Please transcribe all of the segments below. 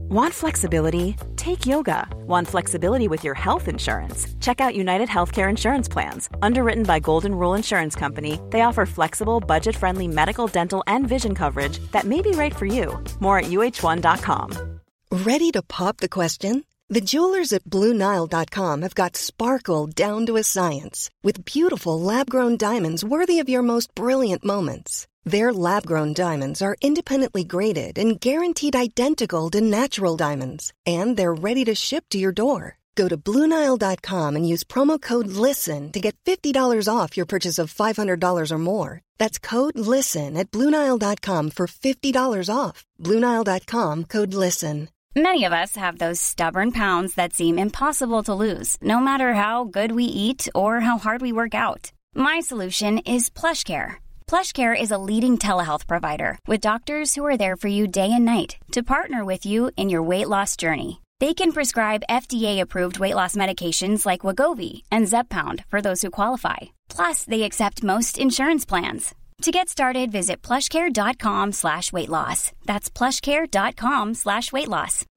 Want flexibility? Take yoga. Want flexibility with your health insurance? Check out United Healthcare Insurance Plans. Underwritten by Golden Rule Insurance Company, they offer flexible, budget-friendly medical, dental, and vision coverage that may be right for you. More at uh1.com. Ready to pop the question? The jewelers at BlueNile.com have got sparkle down to a science with beautiful lab-grown diamonds worthy of your most brilliant moments. Their lab-grown diamonds are independently graded and guaranteed identical to natural diamonds, and they're ready to ship to your door. Go to BlueNile.com and use promo code LISTEN to get $50 off your purchase of $500 or more. That's code LISTEN at BlueNile.com for $50 off. BlueNile.com, code LISTEN. Many of us have those stubborn pounds that seem impossible to lose, no matter how good we eat or how hard we work out. My solution is PlushCare. PlushCare is a leading telehealth provider with doctors who are there for you day and night to partner with you in your weight loss journey. They can prescribe FDA-approved weight loss medications like Wegovy and Zepbound for those who qualify. Plus, they accept most insurance plans. To get started, visit plushcare.com/weightloss. That's plushcare.com/weightloss.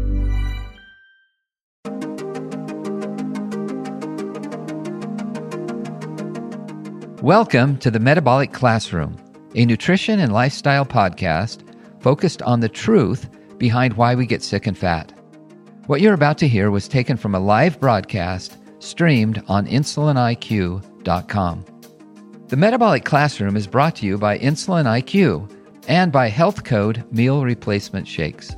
Welcome to the Metabolic Classroom, a nutrition and lifestyle podcast focused on the truth behind why we get sick and fat. What you're about to hear was taken from a live broadcast streamed on InsulinIQ.com. The Metabolic Classroom is brought to you by Insulin IQ and by Health Code Meal Replacement Shakes.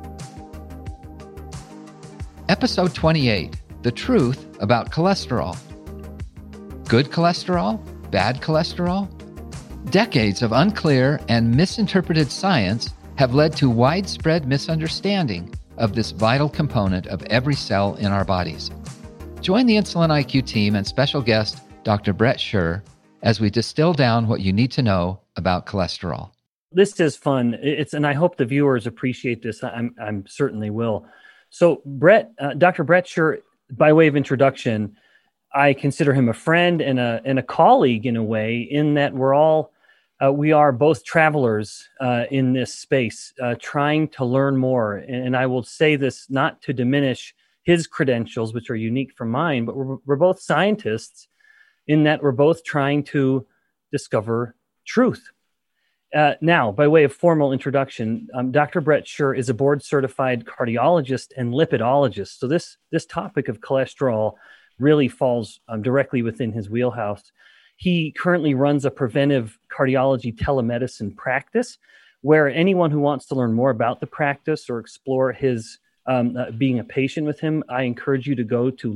Episode 28, The Truth About Cholesterol. Good cholesterol? Bad cholesterol? Decades of unclear and misinterpreted science have led to widespread misunderstanding of this vital component of every cell in our bodies. Join the Insulin IQ team and special guest, Dr. Brett Scher, as we distill down what you need to know about cholesterol. This is fun. And I hope the viewers appreciate this. I'm certainly will. So Dr. Brett Scher, by way of introduction, I consider him a friend and a colleague in a way, in that we are both travelers in this space, trying to learn more. And I will say this not to diminish his credentials, which are unique from mine, but we're both scientists in that we're both trying to discover truth. Now, by way of formal introduction, Dr. Brett Scher is a board-certified cardiologist and lipidologist. So this topic of cholesterol really falls directly within his wheelhouse. He currently runs a preventive cardiology telemedicine practice, where anyone who wants to learn more about the practice or explore his being a patient with him, I encourage you to go to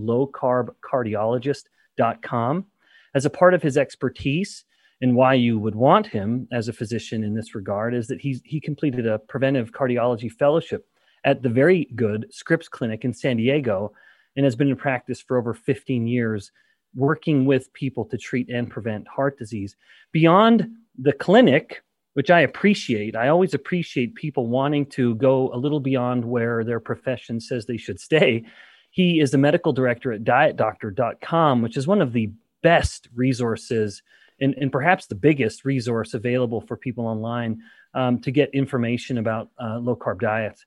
lowcarbcardiologist.com. As a part of his expertise, and why you would want him as a physician in this regard, is that he completed a preventive cardiology fellowship at the very good Scripps Clinic in San Diego, and has been in practice for over 15 years, working with people to treat and prevent heart disease. Beyond the clinic, which I appreciate, I always appreciate people wanting to go a little beyond where their profession says they should stay. He is the medical director at dietdoctor.com, which is one of the best resources and perhaps the biggest resource available for people online to get information about low-carb diets.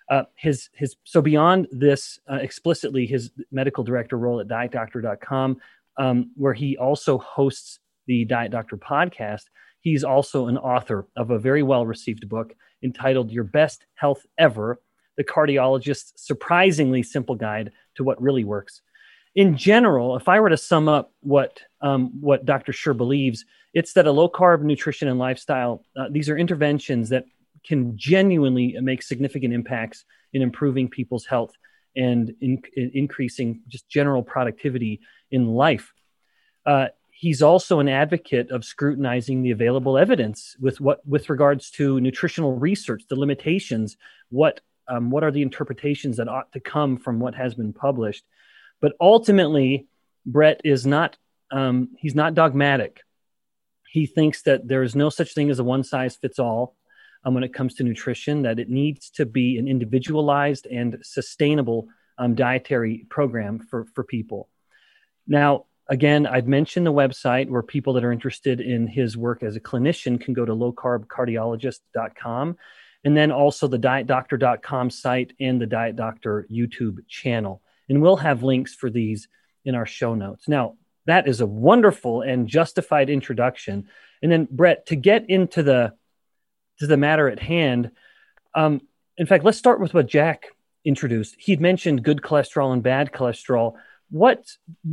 So beyond this, explicitly his medical director role at dietdoctor.com, where he also hosts the Diet Doctor podcast, he's also an author of a very well-received book entitled Your Best Health Ever, The Cardiologist's Surprisingly Simple Guide to What Really Works. In general, if I were to sum up what Dr. Scher believes, it's that a low-carb nutrition and lifestyle, these are interventions that can genuinely make significant impacts in improving people's health and in increasing just general productivity in life. He's also an advocate of scrutinizing the available evidence with regards to nutritional research, the limitations, what are the interpretations that ought to come from what has been published. But ultimately, Brett is not, he's not dogmatic. He thinks that there is no such thing as a one-size-fits-all when it comes to nutrition, that it needs to be an individualized and sustainable dietary program for people. Now, again, I'd mentioned the website where people that are interested in his work as a clinician can go to lowcarbcardiologist.com. and then also the dietdoctor.com site and the Diet Doctor YouTube channel. And we'll have links for these in our show notes. Now, that is a wonderful and justified introduction. And then, Brett, to get into the matter at hand, in fact, let's start with what Jack introduced. He'd mentioned good cholesterol and bad cholesterol. What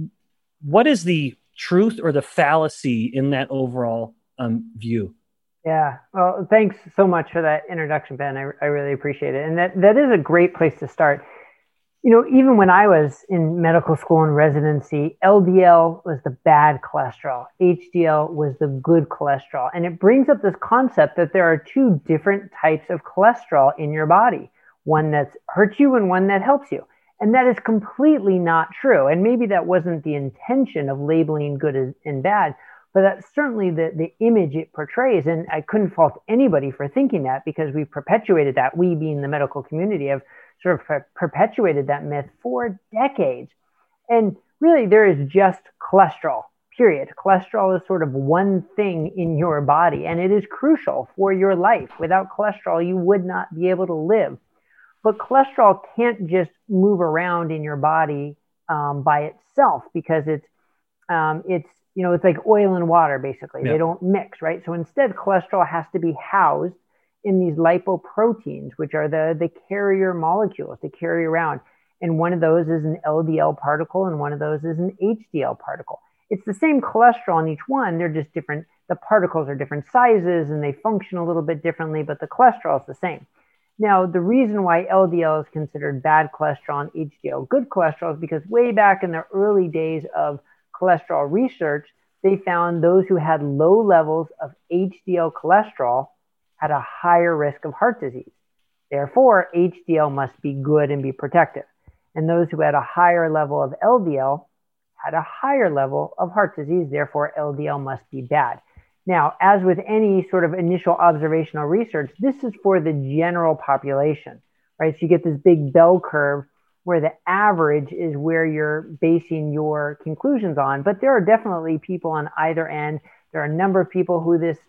is the truth or the fallacy in that overall view? Yeah. Well, thanks so much for that introduction, Ben. I really appreciate it. And that is a great place to start. You know, even when I was in medical school and residency, LDL was the bad cholesterol. HDL was the good cholesterol. And it brings up this concept that there are two different types of cholesterol in your body, one that hurts you and one that helps you. And that is completely not true. And maybe that wasn't the intention of labeling good and bad, but that's certainly the image it portrays. And I couldn't fault anybody for thinking that, because we perpetuated that, we being the medical community have sort of perpetuated that myth for decades. And really, there is just cholesterol, period. Cholesterol is sort of one thing in your body, and it is crucial for your life. Without cholesterol, you would not be able to live. But cholesterol can't just move around in your body by itself, because it's like oil and water, basically. Yeah. They don't mix, right? So instead, cholesterol has to be housed in these lipoproteins, which are the carrier molecules to carry around. And one of those is an LDL particle, and one of those is an HDL particle. It's the same cholesterol in each one. They're just different. The particles are different sizes, and they function a little bit differently, but the cholesterol is the same. Now, the reason why LDL is considered bad cholesterol and HDL good cholesterol is because way back in the early days of cholesterol research, they found those who had low levels of HDL cholesterol had a higher risk of heart disease. Therefore, HDL must be good and be protective. And those who had a higher level of LDL had a higher level of heart disease. Therefore, LDL must be bad. Now, as with any sort of initial observational research, this is for the general population, right? So you get this big bell curve where the average is where you're basing your conclusions on. But there are definitely people on either end. There are a number of people who this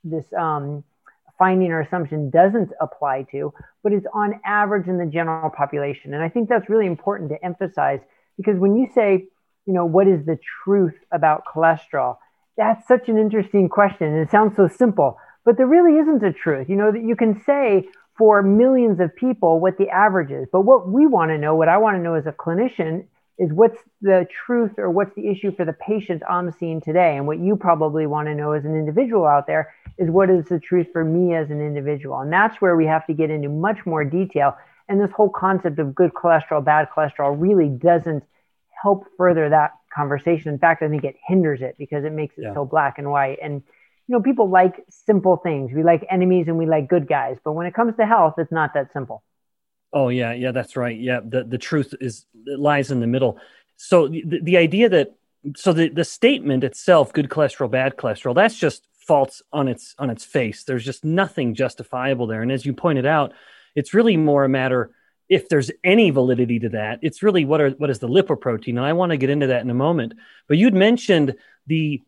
finding or assumption doesn't apply to, but it's on average in the general population. And I think that's really important to emphasize, because when you say, what is the truth about cholesterol? That's such an interesting question. And it sounds so simple, but there really isn't a truth. That you can say for millions of people what the average is. But what we want to know, what I want to know as a clinician, is what's the truth or what's the issue for the patient I'm seeing today. And what you probably want to know as an individual out there is what is the truth for me as an individual. And that's where we have to get into much more detail. And this whole concept of good cholesterol, bad cholesterol really doesn't help further that conversation. In fact, I think it hinders it, because it makes it so black and white. And, people like simple things. We like enemies and we like good guys. But when it comes to health, it's not that simple. Oh, yeah, that's right. Yeah, the truth lies in the middle. So the idea that, the statement itself, good cholesterol, bad cholesterol, that's just false on its face. There's just nothing justifiable there. And as you pointed out, it's really more a matter, if there's any validity to that, it's really what is the lipoprotein. And I want to get into that in a moment. But you'd mentioned the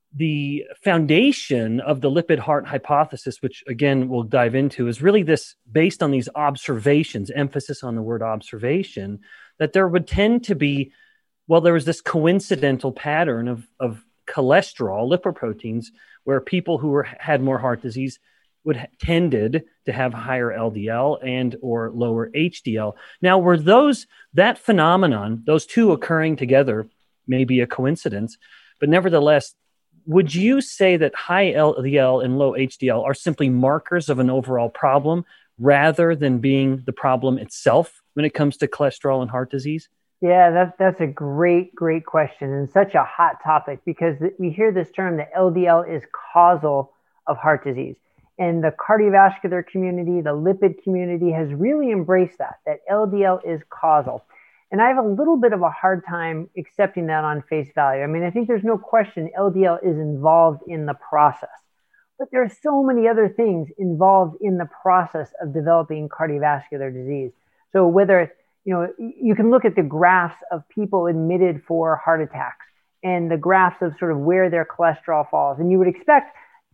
foundation of the lipid heart hypothesis, which again we'll dive into, is really this based on these observations, emphasis on the word observation, that there would tend to be, there was this coincidental pattern of cholesterol, lipoproteins, where people who had more heart disease tended to have higher LDL and or lower HDL. Now, were that phenomenon, those two occurring together, may be a coincidence, but nevertheless, would you say that high LDL and low HDL are simply markers of an overall problem rather than being the problem itself when it comes to cholesterol and heart disease? Yeah, that's a great question, and such a hot topic, because we hear this term that LDL is causal of heart disease. And the cardiovascular community, the lipid community has really embraced that LDL is causal. And I have a little bit of a hard time accepting that on face value. I mean, I think there's no question LDL is involved in the process, but there are so many other things involved in the process of developing cardiovascular disease. So whether, you can look at the graphs of people admitted for heart attacks and the graphs of sort of where their cholesterol falls. And you would expect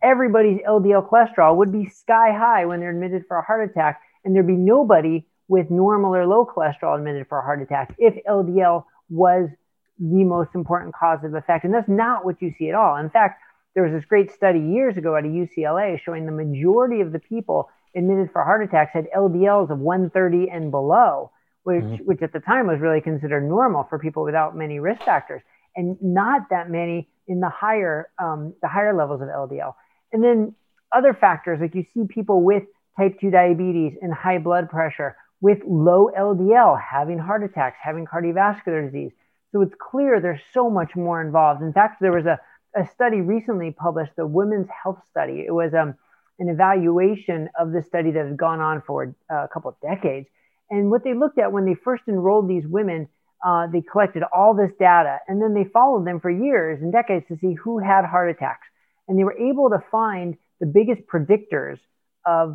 everybody's LDL cholesterol would be sky high when they're admitted for a heart attack, and there'd be nobody with normal or low cholesterol admitted for a heart attack if LDL was the most important causative effect. And that's not what you see at all. In fact, there was this great study years ago at UCLA showing the majority of the people admitted for heart attacks had LDLs of 130 and below, which at the time was really considered normal for people without many risk factors, and not that many in the higher levels of LDL. And then other factors, like you see people with type 2 diabetes and high blood pressure with low LDL having heart attacks, having cardiovascular disease. So it's clear there's so much more involved. In fact, there was a study recently published, the Women's Health Study. It was an evaluation of the study that had gone on for a couple of decades. And what they looked at when they first enrolled these women, they collected all this data, and then they followed them for years and decades to see who had heart attacks. And they were able to find the biggest predictors of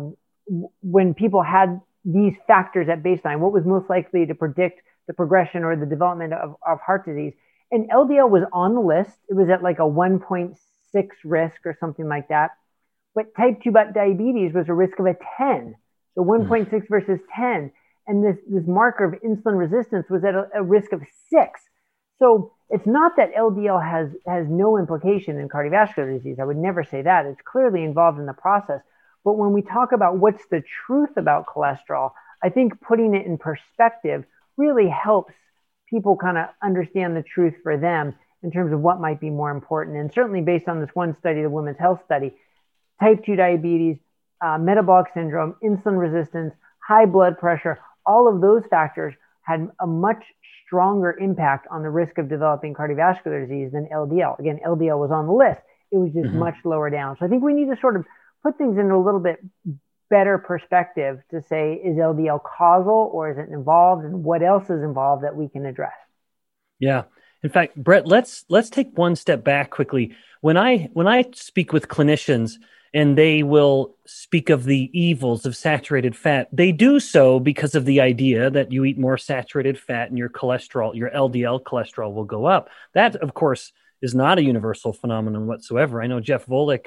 when people had these factors at baseline, what was most likely to predict the progression or the development of heart disease. And LDL was on the list. It was at like a 1.6 risk or something like that. But type 2 diabetes was a risk of a 10. So 1.6 versus 10. And this marker of insulin resistance was at a risk of 6. So it's not that LDL has no implication in cardiovascular disease. I would never say that. It's clearly involved in the process. But when we talk about what's the truth about cholesterol, I think putting it in perspective really helps people kind of understand the truth for them in terms of what might be more important. And certainly based on this one study, the Women's Health Study, type 2 diabetes, metabolic syndrome, insulin resistance, high blood pressure, all of those factors had a much stronger impact on the risk of developing cardiovascular disease than LDL. Again, LDL was on the list. It was just much lower down. So I think we need to sort of put things into a little bit better perspective to say, is LDL causal or is it involved, and what else is involved that we can address? Yeah. In fact, Brett, let's take one step back quickly. When I speak with clinicians and they will speak of the evils of saturated fat, they do so because of the idea that you eat more saturated fat and your cholesterol, your LDL cholesterol will go up. That, of course, is not a universal phenomenon whatsoever. I know Jeff Volek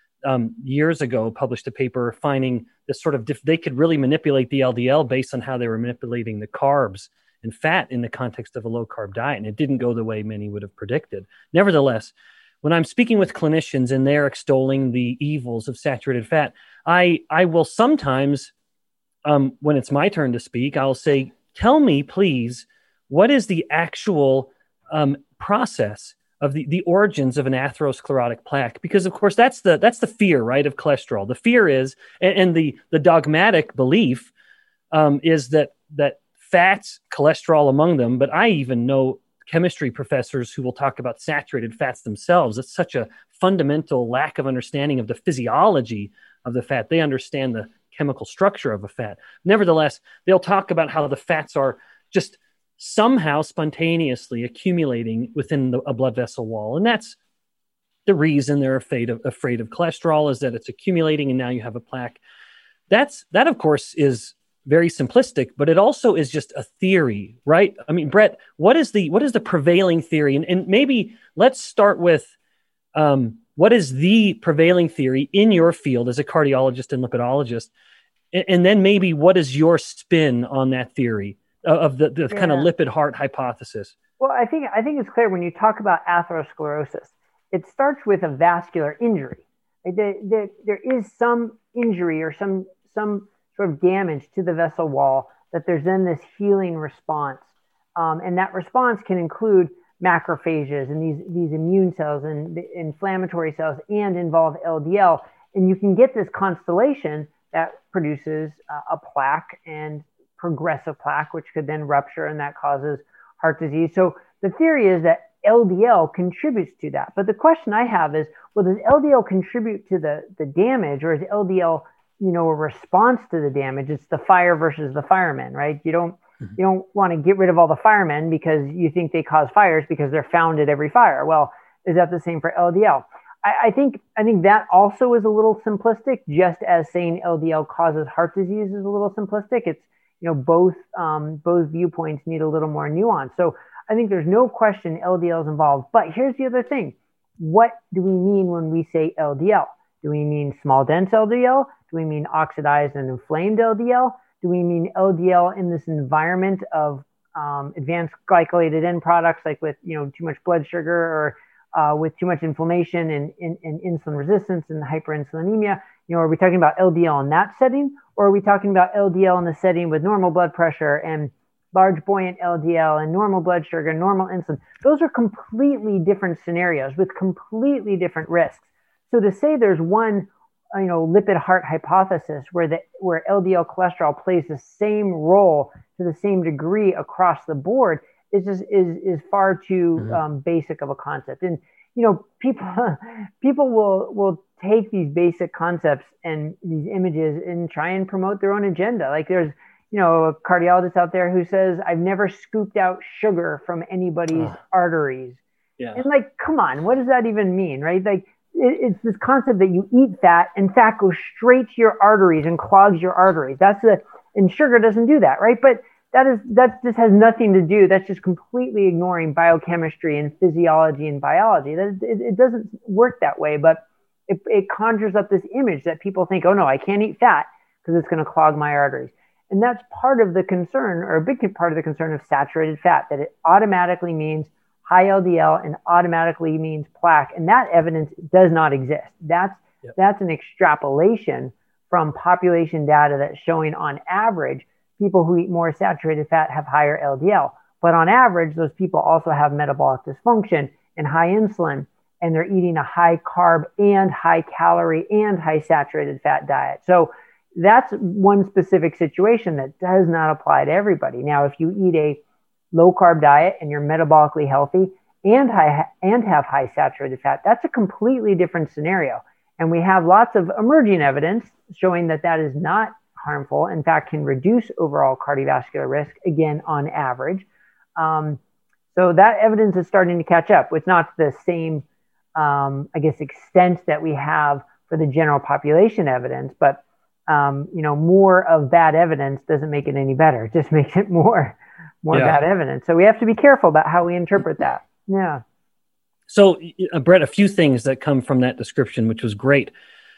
years ago published a paper finding this sort of they could really manipulate the LDL based on how they were manipulating the carbs and fat in the context of a low carb diet. And it didn't go the way many would have predicted. Nevertheless, when I'm speaking with clinicians and they're extolling the evils of saturated fat, I will sometimes, when it's my turn to speak, I'll say, tell me, please, what is the actual process of the origins of an atherosclerotic plaque? Because of course that's the fear, right, of cholesterol. The fear is, and the dogmatic belief is that fats, cholesterol among them, but I even know chemistry professors who will talk about saturated fats themselves. It's such a fundamental lack of understanding of the physiology of the fat. They understand the chemical structure of a fat. Nevertheless, they'll talk about how the fats are just somehow spontaneously accumulating within a blood vessel wall. And that's the reason they're afraid of cholesterol, is that it's accumulating and now you have a plaque. That, of course, is very simplistic, but it also is just a theory, right? I mean, Brett, what is the prevailing theory? And maybe let's start with what is the prevailing theory in your field as a cardiologist and lipidologist? And then maybe what is your spin on that theory of the kind of lipid heart hypothesis? Well, I think it's clear when you talk about atherosclerosis, it starts with a vascular injury. There is some injury or some sort of damage to the vessel wall that there's then this healing response. And that response can include macrophages and these immune cells and the inflammatory cells and involve LDL. And you can get this constellation that produces a plaque and progressive plaque, which could then rupture, and that causes heart disease. So the theory is that LDL contributes to that. But the question I have is, well, does LDL contribute to the damage, or is LDL, a response to the damage? It's the fire versus the firemen, right? You don't want to get rid of all the firemen because you think they cause fires because they're found at every fire. Well, is that the same for LDL? I think that also is a little simplistic, just as saying LDL causes heart disease is a little simplistic. It's, both viewpoints need a little more nuance. So I think there's no question LDL is involved. But here's the other thing. what do we mean when we say LDL? Do we mean small dense LDL? Do we mean oxidized and inflamed LDL? Do we mean LDL in this environment of advanced glycolylated end products, like with too much blood sugar or with too much inflammation and insulin resistance and hyperinsulinemia? Are we talking about LDL in that setting, or are we talking about LDL in the setting with normal blood pressure and large buoyant LDL and normal blood sugar, normal insulin? Those are completely different scenarios with completely different risks. So to say there's one, lipid heart hypothesis where LDL cholesterol plays the same role to the same degree across the board is far too basic of a concept. And people will take these basic concepts and these images and try and promote their own agenda. Like there's a cardiologist out there who says, I've never scooped out sugar from anybody's arteries. Yeah. And come on, what does that even mean, right? Like it's this concept that you eat fat and fat goes straight to your arteries and clogs your arteries. And sugar doesn't do that, right? But that just has nothing to do. That's just completely ignoring biochemistry and physiology and biology. It doesn't work that way, but it conjures up this image that people think, oh no, I can't eat fat because it's going to clog my arteries. And that's part of the concern, or a big part of the concern of saturated fat, that it automatically means high LDL and automatically means plaque. And that evidence does not exist. That's an extrapolation from population data that's showing on average, people who eat more saturated fat have higher LDL. But on average, those people also have metabolic dysfunction and high insulin, and they're eating a high carb and high calorie and high saturated fat diet. So that's one specific situation that does not apply to everybody. Now, if you eat a low carb diet and you're metabolically healthy and have high saturated fat, that's a completely different scenario. And we have lots of emerging evidence showing that is not harmful. In fact, can reduce overall cardiovascular risk, again, on average. So that evidence is starting to catch up. It's not the same, extent that we have for the general population evidence, but more of bad evidence doesn't make it any better. It just makes it more bad evidence. So we have to be careful about how we interpret that. Yeah. So, Brett, a few things that come from that description, which was great.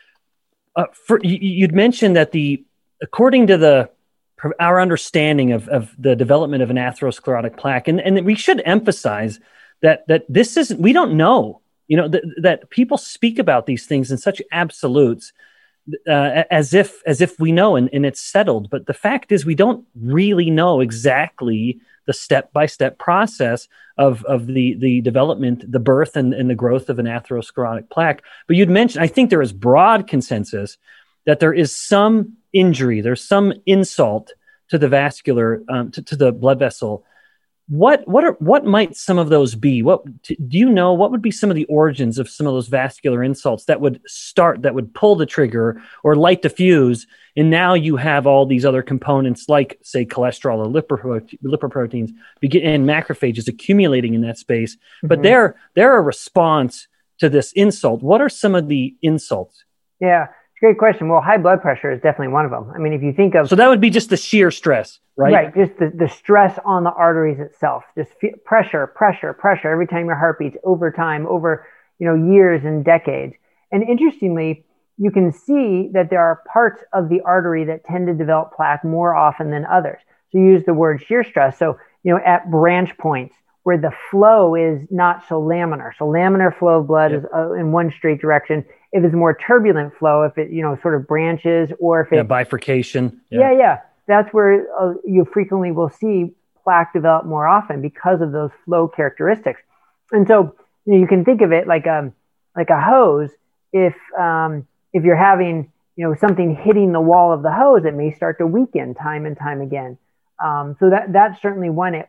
You'd mentioned that according to our understanding of the development of an atherosclerotic plaque, and we should emphasize that this isn't, we don't know, that people speak about these things in such absolutes, as if we know and it's settled. But the fact is, we don't really know exactly the step-by-step process of the development, the birth and the growth of an atherosclerotic plaque. But you'd mentioned, I think there is broad consensus that there is some injury, there's some insult to the vascular, to the blood vessel. What might some of those be? Do you know what would be some of the origins of some of those vascular insults that would pull the trigger or light the fuse? And now you have all these other components like, say, cholesterol or lipoproteins and macrophages accumulating in that space. Mm-hmm. But they're a response to this insult. What are some of the insults? Yeah. Great question. Well, high blood pressure is definitely one of them. I mean, if you think of... So that would be just the sheer stress, right? Right, just the stress on the arteries itself. Just pressure every time your heart beats over time, over years and decades. And interestingly, you can see that there are parts of the artery that tend to develop plaque more often than others. So you use the word shear stress. So, at branch points where the flow is not so laminar. So laminar flow of blood is in one straight direction. If it's more turbulent flow, if it, sort of branches, or if it... bifurcation. Yeah. That's where you frequently will see plaque develop more often because of those flow characteristics. And so, you can think of it like a hose. If you're having, something hitting the wall of the hose, it may start to weaken time and time again. So that's certainly one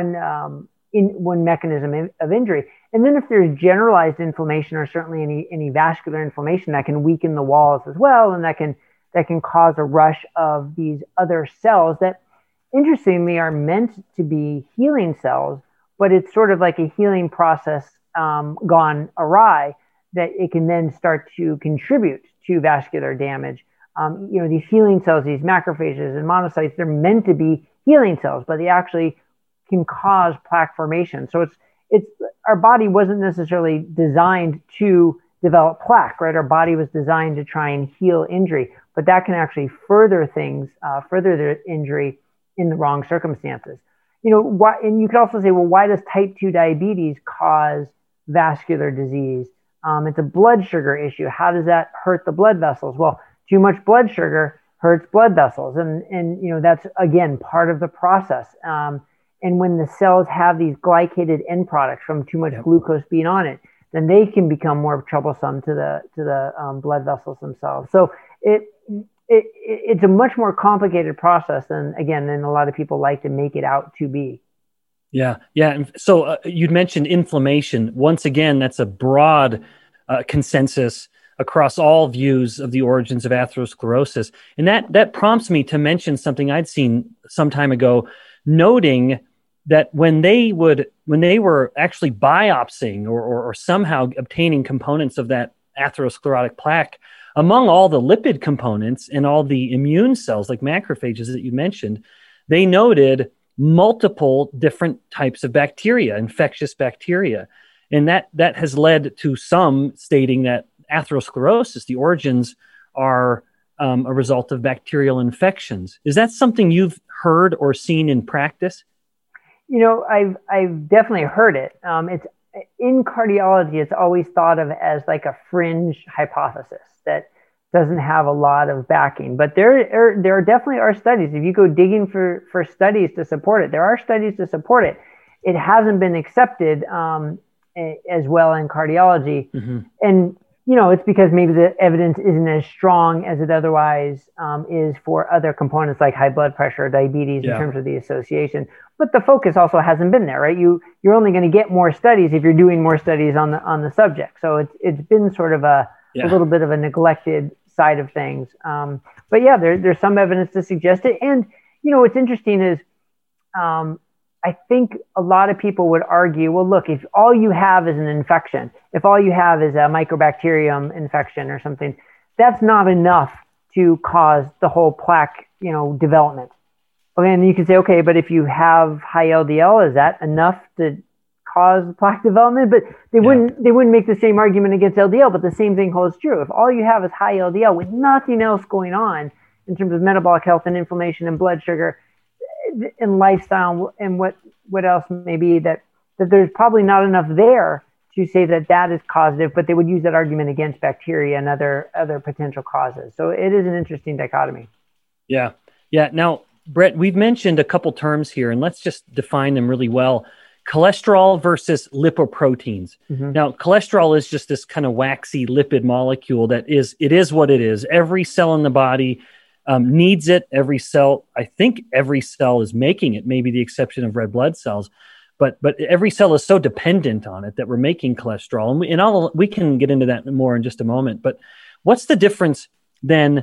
mechanism of injury. And then if there's generalized inflammation, or certainly any vascular inflammation, that can weaken the walls as well, and that can cause a rush of these other cells that, interestingly, are meant to be healing cells, but it's sort of like a healing process gone awry, that it can then start to contribute to vascular damage. These healing cells, these macrophages and monocytes, they're meant to be healing cells, but they actually can cause plaque formation. So it's our body wasn't necessarily designed to develop plaque, right? Our body was designed to try and heal injury, but that can actually further things, further the injury in the wrong circumstances. Why, and you could also say, well, why does type 2 diabetes cause vascular disease? It's a blood sugar issue. How does that hurt the blood vessels? Well, too much blood sugar hurts blood vessels. And that's, again, part of the process. And when the cells have these glycated end products from too much glucose being on it, then they can become more troublesome to the blood vessels themselves. So it's a much more complicated process than a lot of people like to make it out to be. Yeah. And so you'd mentioned inflammation. Once again, that's a broad consensus across all views of the origins of atherosclerosis. And that prompts me to mention something I'd seen some time ago, noting that when they were actually biopsying or somehow obtaining components of that atherosclerotic plaque, among all the lipid components and all the immune cells like macrophages that you mentioned, they noted multiple different types of bacteria, infectious bacteria. And that has led to some stating that atherosclerosis, the origins are a result of bacterial infections. Is that something you've heard or seen in practice? I've definitely heard it. It's in cardiology, it's always thought of as like a fringe hypothesis that doesn't have a lot of backing. But there definitely are studies. If you go digging for studies to support it, there are studies to support it. It hasn't been accepted as well in cardiology. Mm-hmm. And, it's because maybe the evidence isn't as strong as it otherwise is for other components like high blood pressure or diabetes in terms of the association. But the focus also hasn't been there, right? You're only going to get more studies if you're doing more studies on the subject. So it's been sort of a little bit of a neglected side of things. But yeah, there's some evidence to suggest it. And, what's interesting is I think a lot of people would argue, well, look, if all you have is an infection, if all you have is a mycobacterium infection or something, that's not enough to cause the whole plaque, development. Okay, and you can say, okay, but if you have high LDL, is that enough to cause plaque development? But they wouldn't make the same argument against LDL, but the same thing holds true. If all you have is high LDL with nothing else going on in terms of metabolic health and inflammation and blood sugar and lifestyle and what else may be, that there's probably not enough there to say that is causative, but they would use that argument against bacteria and other potential causes. So it is an interesting dichotomy. Yeah. Now, Brett, we've mentioned a couple terms here, and let's just define them really well. Cholesterol versus lipoproteins. Mm-hmm. Now, cholesterol is just this kind of waxy lipid molecule it is what it is. Every cell in the body needs it. I think every cell is making it, maybe the exception of red blood cells. But every cell is so dependent on it that we're making cholesterol. And we can get into that more in just a moment. But what's the difference then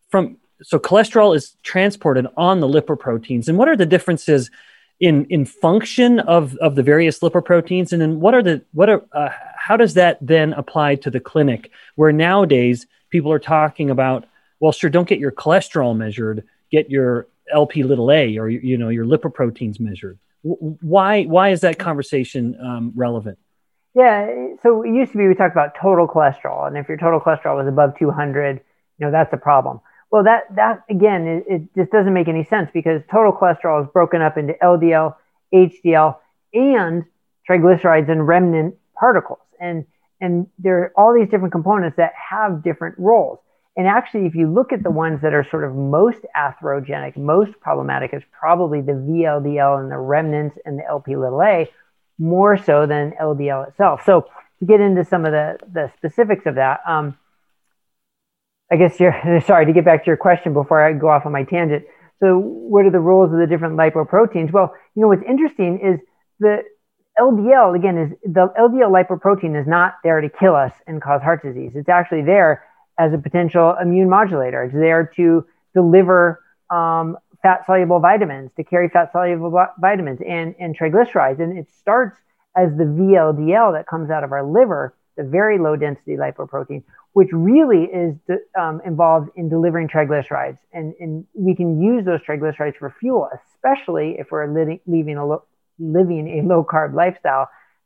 so cholesterol is transported on the lipoproteins, and what are the differences in function of the various lipoproteins? And then how does that then apply to the clinic, where nowadays people are talking about, well, sure, don't get your cholesterol measured, get your LP little a or your lipoproteins measured. Why is that conversation relevant? Yeah, so it used to be we talked about total cholesterol, and if your total cholesterol was above 200, that's a problem. Well, that again, it just doesn't make any sense, because total cholesterol is broken up into LDL, HDL, and triglycerides and remnant particles, and there are all these different components that have different roles. And actually, if you look at the ones that are sort of most atherogenic, most problematic, is probably the VLDL and the remnants and the LP little a, more so than LDL itself. So to get into some of the specifics of that, I guess sorry, to get back to your question before I go off on my tangent. So what are the roles of the different lipoproteins? Well, what's interesting is the LDL, again, the LDL lipoprotein is not there to kill us and cause heart disease. It's actually there as a potential immune modulator. It's there to deliver fat-soluble vitamins, to carry fat-soluble vitamins and triglycerides. And it starts as the VLDL that comes out of our liver, the very low-density lipoprotein, which really is involved in delivering triglycerides. And we can use those triglycerides for fuel, especially if we're living a low-carb lifestyle.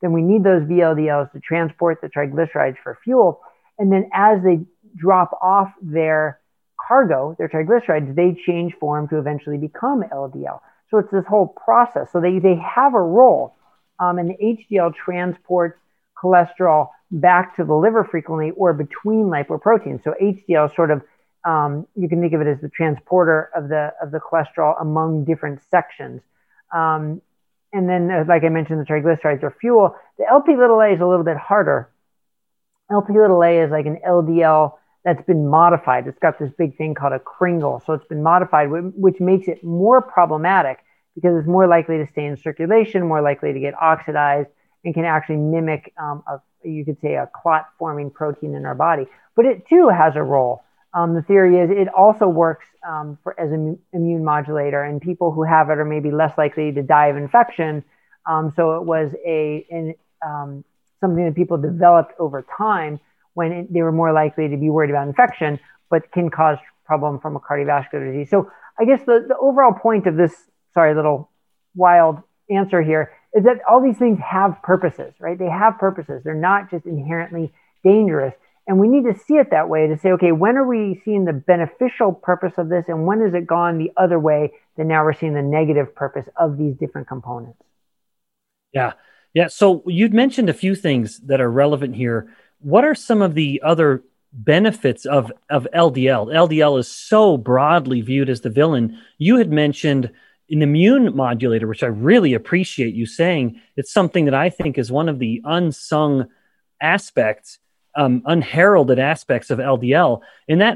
then we need those VLDLs to transport the triglycerides for fuel. And then as they drop off their cargo, their triglycerides, they change form to eventually become LDL. So it's this whole process. So they have a role. And the HDL transports cholesterol back to the liver frequently or between lipoproteins. So HDL sort of, you can think of it as the transporter of the cholesterol among different sections. And then, like I mentioned, the triglycerides are fuel. The Lp(a) is a little bit harder. Lp(a) is like an LDL that's been modified. It's got this big thing called a kringle. So it's been modified, which makes it more problematic because it's more likely to stay in circulation, more likely to get oxidized, and can actually mimic, you could say, a clot-forming protein in our body. But it, too, has a role. The theory is it also works as an immune modulator, and people who have it are maybe less likely to die of infection. So it was something that people developed over time when they were more likely to be worried about infection, but can cause problem from a cardiovascular disease. So I guess the overall point of this, little wild answer here, is that all these things have purposes, right? They have purposes. They're not just inherently dangerous. And we need to see it that way to say, okay, when are we seeing the beneficial purpose of this? And when has it gone the other way that now we're seeing the negative purpose of these different components? Yeah. So you'd mentioned a few things that are relevant here. What are some of the other benefits of LDL? LDL is so broadly viewed as the villain. You had mentioned an immune modulator, which I really appreciate you saying. It's something that I think is one of the unsung aspects, unheralded aspects of LDL. And that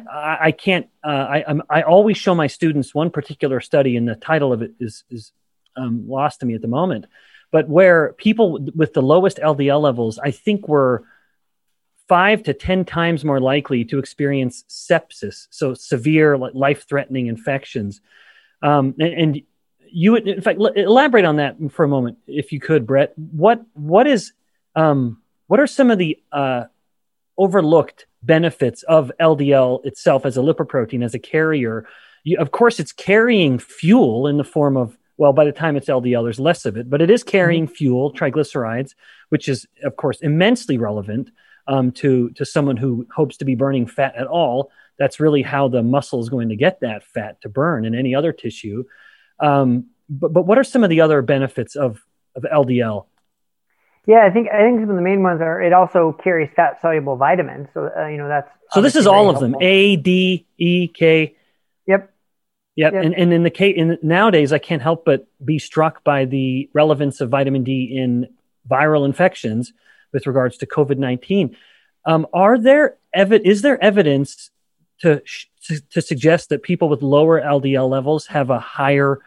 I always show my students one particular study, and the title of it is lost to me at the moment, but where people with the lowest LDL levels, I think, were 5 to 10 times more likely to experience sepsis, so severe, life-threatening infections. And you would, in fact, elaborate on that for a moment, if you could, Brett. What are some of the overlooked benefits of LDL itself as a lipoprotein, as a carrier? Of course, it's carrying fuel in the form of, well, by the time it's LDL, there's less of it, but it is carrying fuel, triglycerides, which is, of course, immensely relevant to someone who hopes to be burning fat at all. That's really how the muscle is going to get that fat to burn in any other tissue. But what are some of the other benefits of LDL? Yeah, I think some of the main ones are it also carries fat soluble vitamins. So that's so. This is all of them: A, D, E, K. Yep. And in the case, nowadays, I can't help but be struck by the relevance of vitamin D in viral infections with regards to COVID-19. Is there evidence to suggest that people with lower LDL levels have a higher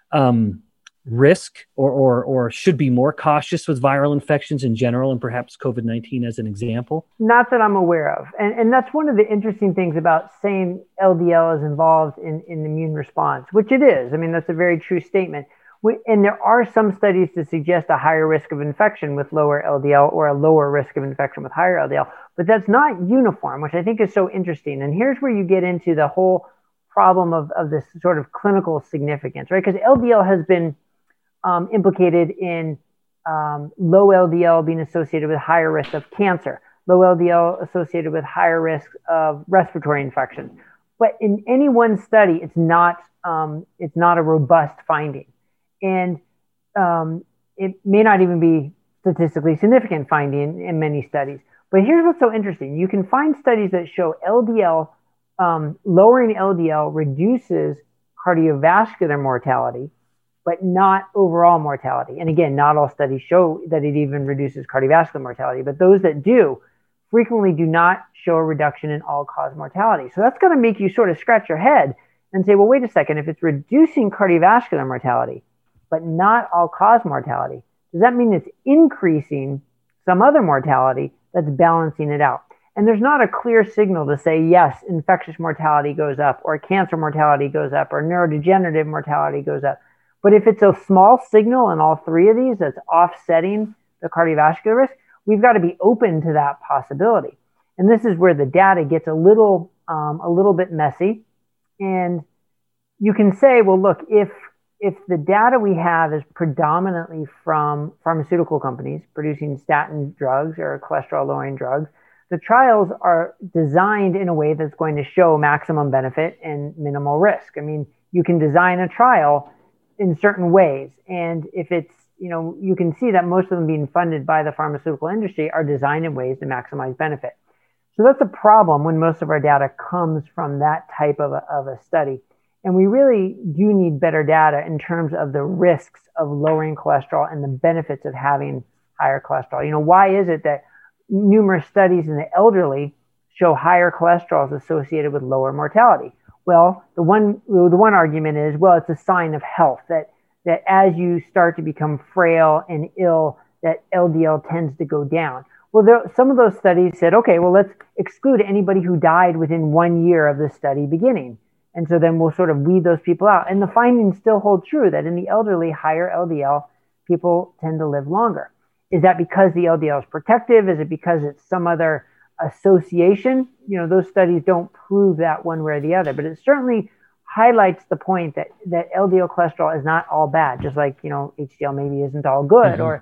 risk or should be more cautious with viral infections in general, and perhaps COVID-19 as an example? Not that I'm aware of. And that's one of the interesting things about saying LDL is involved in immune response, which it is. I mean, that's a very true statement. And there are some studies to suggest a higher risk of infection with lower LDL or a lower risk of infection with higher LDL, but that's not uniform, which I think is so interesting. And here's where you get into the whole problem of this sort of clinical significance, right? Because LDL has been implicated in low LDL being associated with higher risk of cancer, low LDL associated with higher risk of respiratory infections. But in any one study, it's not a robust finding. And it may not even be statistically significant finding in many studies. But here's what's so interesting. You can find studies that show LDL, lowering LDL reduces cardiovascular mortality, but not overall mortality. And again, not all studies show that it even reduces cardiovascular mortality, but those that do frequently do not show a reduction in all-cause mortality. So that's going to make you sort of scratch your head and say, well, wait a second, if it's reducing cardiovascular mortality, but not all-cause mortality, does that mean it's increasing some other mortality that's balancing it out? And there's not a clear signal to say, yes, infectious mortality goes up, or cancer mortality goes up, or neurodegenerative mortality goes up. But if it's a small signal in all three of these that's offsetting the cardiovascular risk, we've got to be open to that possibility. And this is where the data gets a little bit messy. And you can say, well, look, if if the data we have is predominantly from pharmaceutical companies producing statin drugs or cholesterol-lowering drugs, the trials are designed in a way that's going to show maximum benefit and minimal risk. I mean, you can design a trial in certain ways, and if it's, you can see that most of them being funded by the pharmaceutical industry are designed in ways to maximize benefit. So that's a problem when most of our data comes from that type of a study. And we really do need better data in terms of the risks of lowering cholesterol and the benefits of having higher cholesterol. Why is it that numerous studies in the elderly show higher cholesterol is associated with lower mortality? Well, the one argument is, well, it's a sign of health, that as you start to become frail and ill, that LDL tends to go down. Well, some of those studies said, okay, well, let's exclude anybody who died within 1 year of the study beginning. And so then we'll sort of weed those people out. And the findings still hold true that in the elderly, higher LDL, people tend to live longer. Is that because the LDL is protective? Is it because it's some other association? Those studies don't prove that one way or the other, but it certainly highlights the point that LDL cholesterol is not all bad, just like, HDL maybe isn't all good, or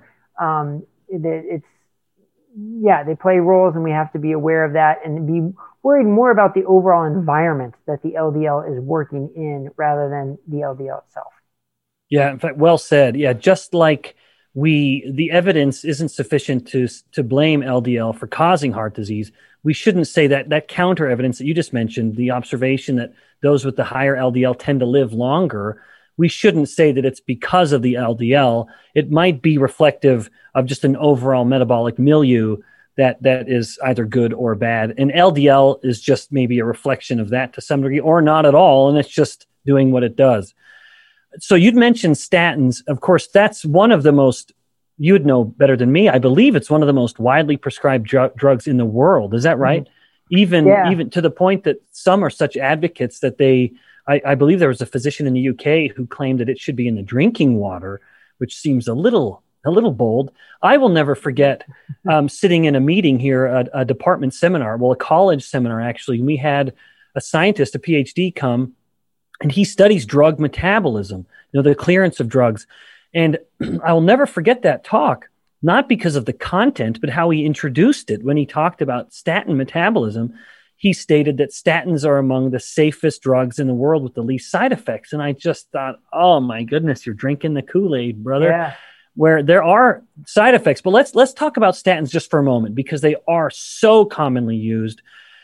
they play roles, and we have to be aware of that and be worried more about the overall environment that the LDL is working in rather than the LDL itself. Yeah, in fact, well said. Yeah, just like the evidence isn't sufficient to blame LDL for causing heart disease, we shouldn't say that counter evidence that you just mentioned, the observation that those with the higher LDL tend to live longer, we shouldn't say that it's because of the LDL. It might be reflective of just an overall metabolic milieu that is either good or bad. And LDL is just maybe a reflection of that to some degree, or not at all, and it's just doing what it does. So you'd mentioned statins. Of course, that's one of the most, you'd know better than me, I believe it's one of the most widely prescribed drugs in the world. Is that right? Mm-hmm. Even to the point that some are such advocates that I believe there was a physician in the UK who claimed that it should be in the drinking water, which seems a little bold. I will never forget sitting in a meeting here, a department seminar, a college seminar actually. We had a scientist, a PhD, come, and he studies drug metabolism, the clearance of drugs. And I will never forget that talk, not because of the content, but how he introduced it. When he talked about statin metabolism, he stated that statins are among the safest drugs in the world with the least side effects. And I just thought, oh my goodness, you're drinking the Kool-Aid, brother. Yeah. Where there are side effects. But let's talk about statins just for a moment, because they are so commonly used.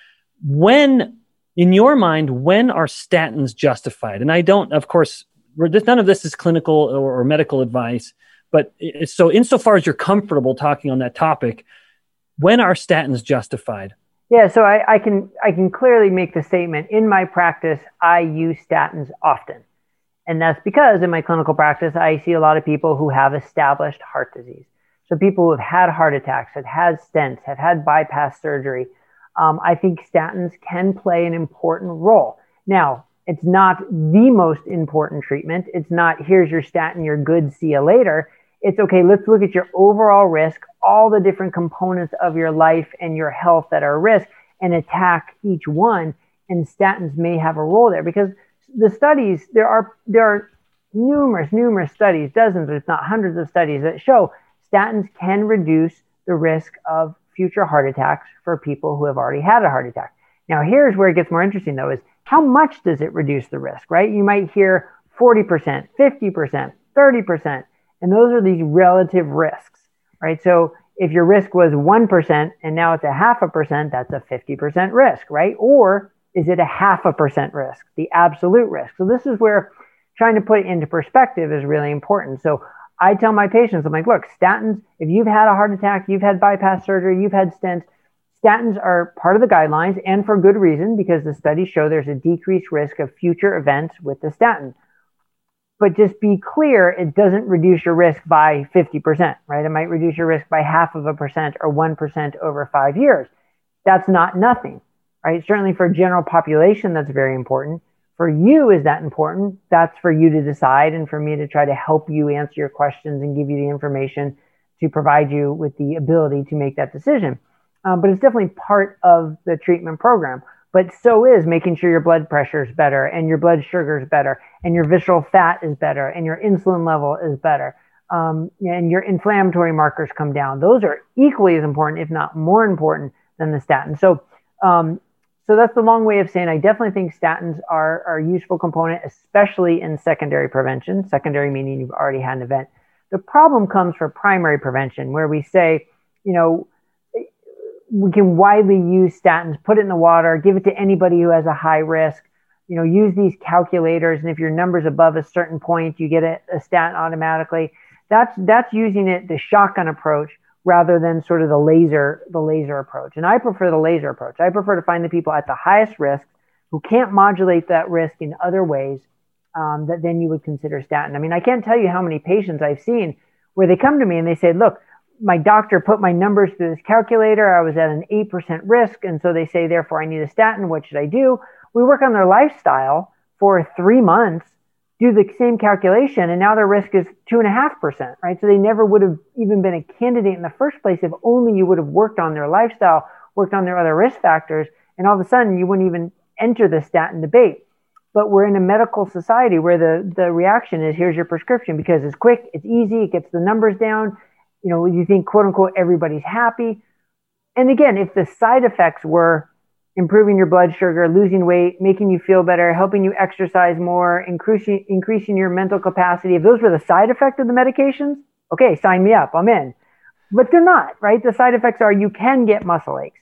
When, in your mind, when are statins justified? And I don't, of course, none of this is clinical or medical advice, but so insofar as you're comfortable talking on that topic, when are statins justified? Yeah, so I can clearly make the statement, in my practice, I use statins often. And that's because in my clinical practice, I see a lot of people who have established heart disease. So people who have had heart attacks, have had stents, have had bypass surgery. I think statins can play an important role. Now, it's not the most important treatment. It's not, here's your statin, you're good, see you later. It's okay, let's look at your overall risk, all the different components of your life and your health that are risk, and attack each one. And statins may have a role there, because the studies, there are numerous studies, dozens, if not hundreds of studies that show statins can reduce the risk of future heart attacks for people who have already had a heart attack. Now, here's where it gets more interesting, though, is how much does it reduce the risk, right? You might hear 40%, 50%, 30%, and those are these relative risks, right? So if your risk was 1% and now it's a 0.5%, that's a 50% risk, right? Or is it a 0.5% risk, the absolute risk? So this is where trying to put it into perspective is really important. So I tell my patients, I'm like, look, statins, if you've had a heart attack, you've had bypass surgery, you've had stents, statins are part of the guidelines, and for good reason, because the studies show there's a decreased risk of future events with the statin. But just be clear, it doesn't reduce your risk by 50%, right? It might reduce your risk by 0.5% or 1% over 5 years. That's not nothing, right? Certainly for general population, that's very important. For you, is that important? That's for you to decide, and for me to try to help you answer your questions and give you the information to provide you with the ability to make that decision. But it's definitely part of the treatment program. but so is making sure your blood pressure is better and your blood sugar is better and your visceral fat is better and your insulin level is better. And your inflammatory markers come down. Those are equally as important, if not more important, than the statin. So that's the long way of saying I definitely think statins are a useful component, especially in secondary prevention. Secondary meaning you've already had an event. The problem comes for primary prevention, where we say, we can widely use statins, put it in the water, give it to anybody who has a high risk, use these calculators. And if your number's above a certain point, you get a statin automatically. That's using it, the shotgun approach, rather than sort of the laser approach. And I prefer the laser approach. I prefer to find the people at the highest risk who can't modulate that risk in other ways that then you would consider statin. I mean, I can't tell you how many patients I've seen where they come to me and they say, look, my doctor put my numbers through this calculator. I was at an 8% risk. And so they say, therefore, I need a statin. What should I do? We work on their lifestyle for 3 months, do the same calculation, and now their risk is 2.5%, right? So they never would have even been a candidate in the first place if only you would have worked on their lifestyle, worked on their other risk factors, and all of a sudden you wouldn't even enter the statin debate. But we're in a medical society where the reaction is, here's your prescription, because it's quick, it's easy, it gets the numbers down. You think, quote unquote, everybody's happy. And again, if the side effects were improving your blood sugar, losing weight, making you feel better, helping you exercise more, increasing your mental capacity, if those were the side effects of the medications, okay, sign me up, I'm in. But they're not, right? The side effects are you can get muscle aches.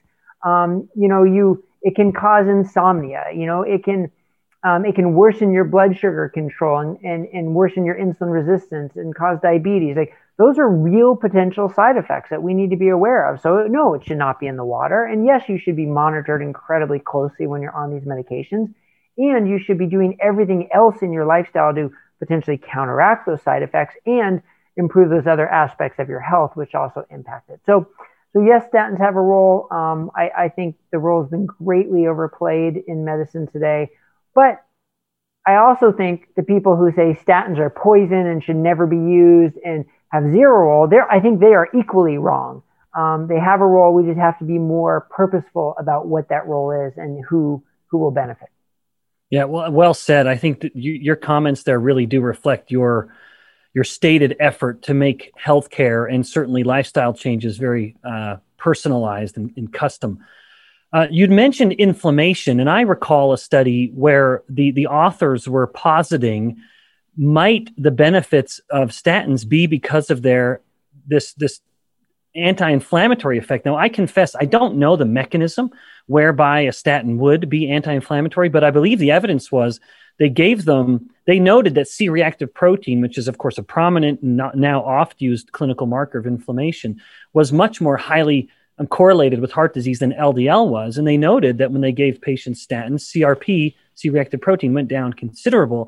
It can cause insomnia. It can worsen your blood sugar control and worsen your insulin resistance and cause diabetes. Like, those are real potential side effects that we need to be aware of. So no, it should not be in the water. And yes, you should be monitored incredibly closely when you're on these medications. And you should be doing everything else in your lifestyle to potentially counteract those side effects and improve those other aspects of your health, which also impact it. So yes, statins have a role. I think the role has been greatly overplayed in medicine today. But I also think the people who say statins are poison and should never be used and have zero role, I think they are equally wrong. They have a role. We just have to be more purposeful about what that role is and who will benefit. Yeah, well said. I think that your comments there really do reflect your stated effort to make healthcare and certainly lifestyle changes very personalized and custom. You'd mentioned inflammation, and I recall a study where the authors were positing might the benefits of statins be because of this anti-inflammatory effect. Now, I confess I don't know the mechanism whereby a statin would be anti-inflammatory, but I believe the evidence was they noted that C-reactive protein, which is of course a prominent and now oft-used clinical marker of inflammation, was much more highly correlated with heart disease than LDL was. And they noted that when they gave patients statins, CRP, C-reactive protein, went down considerably.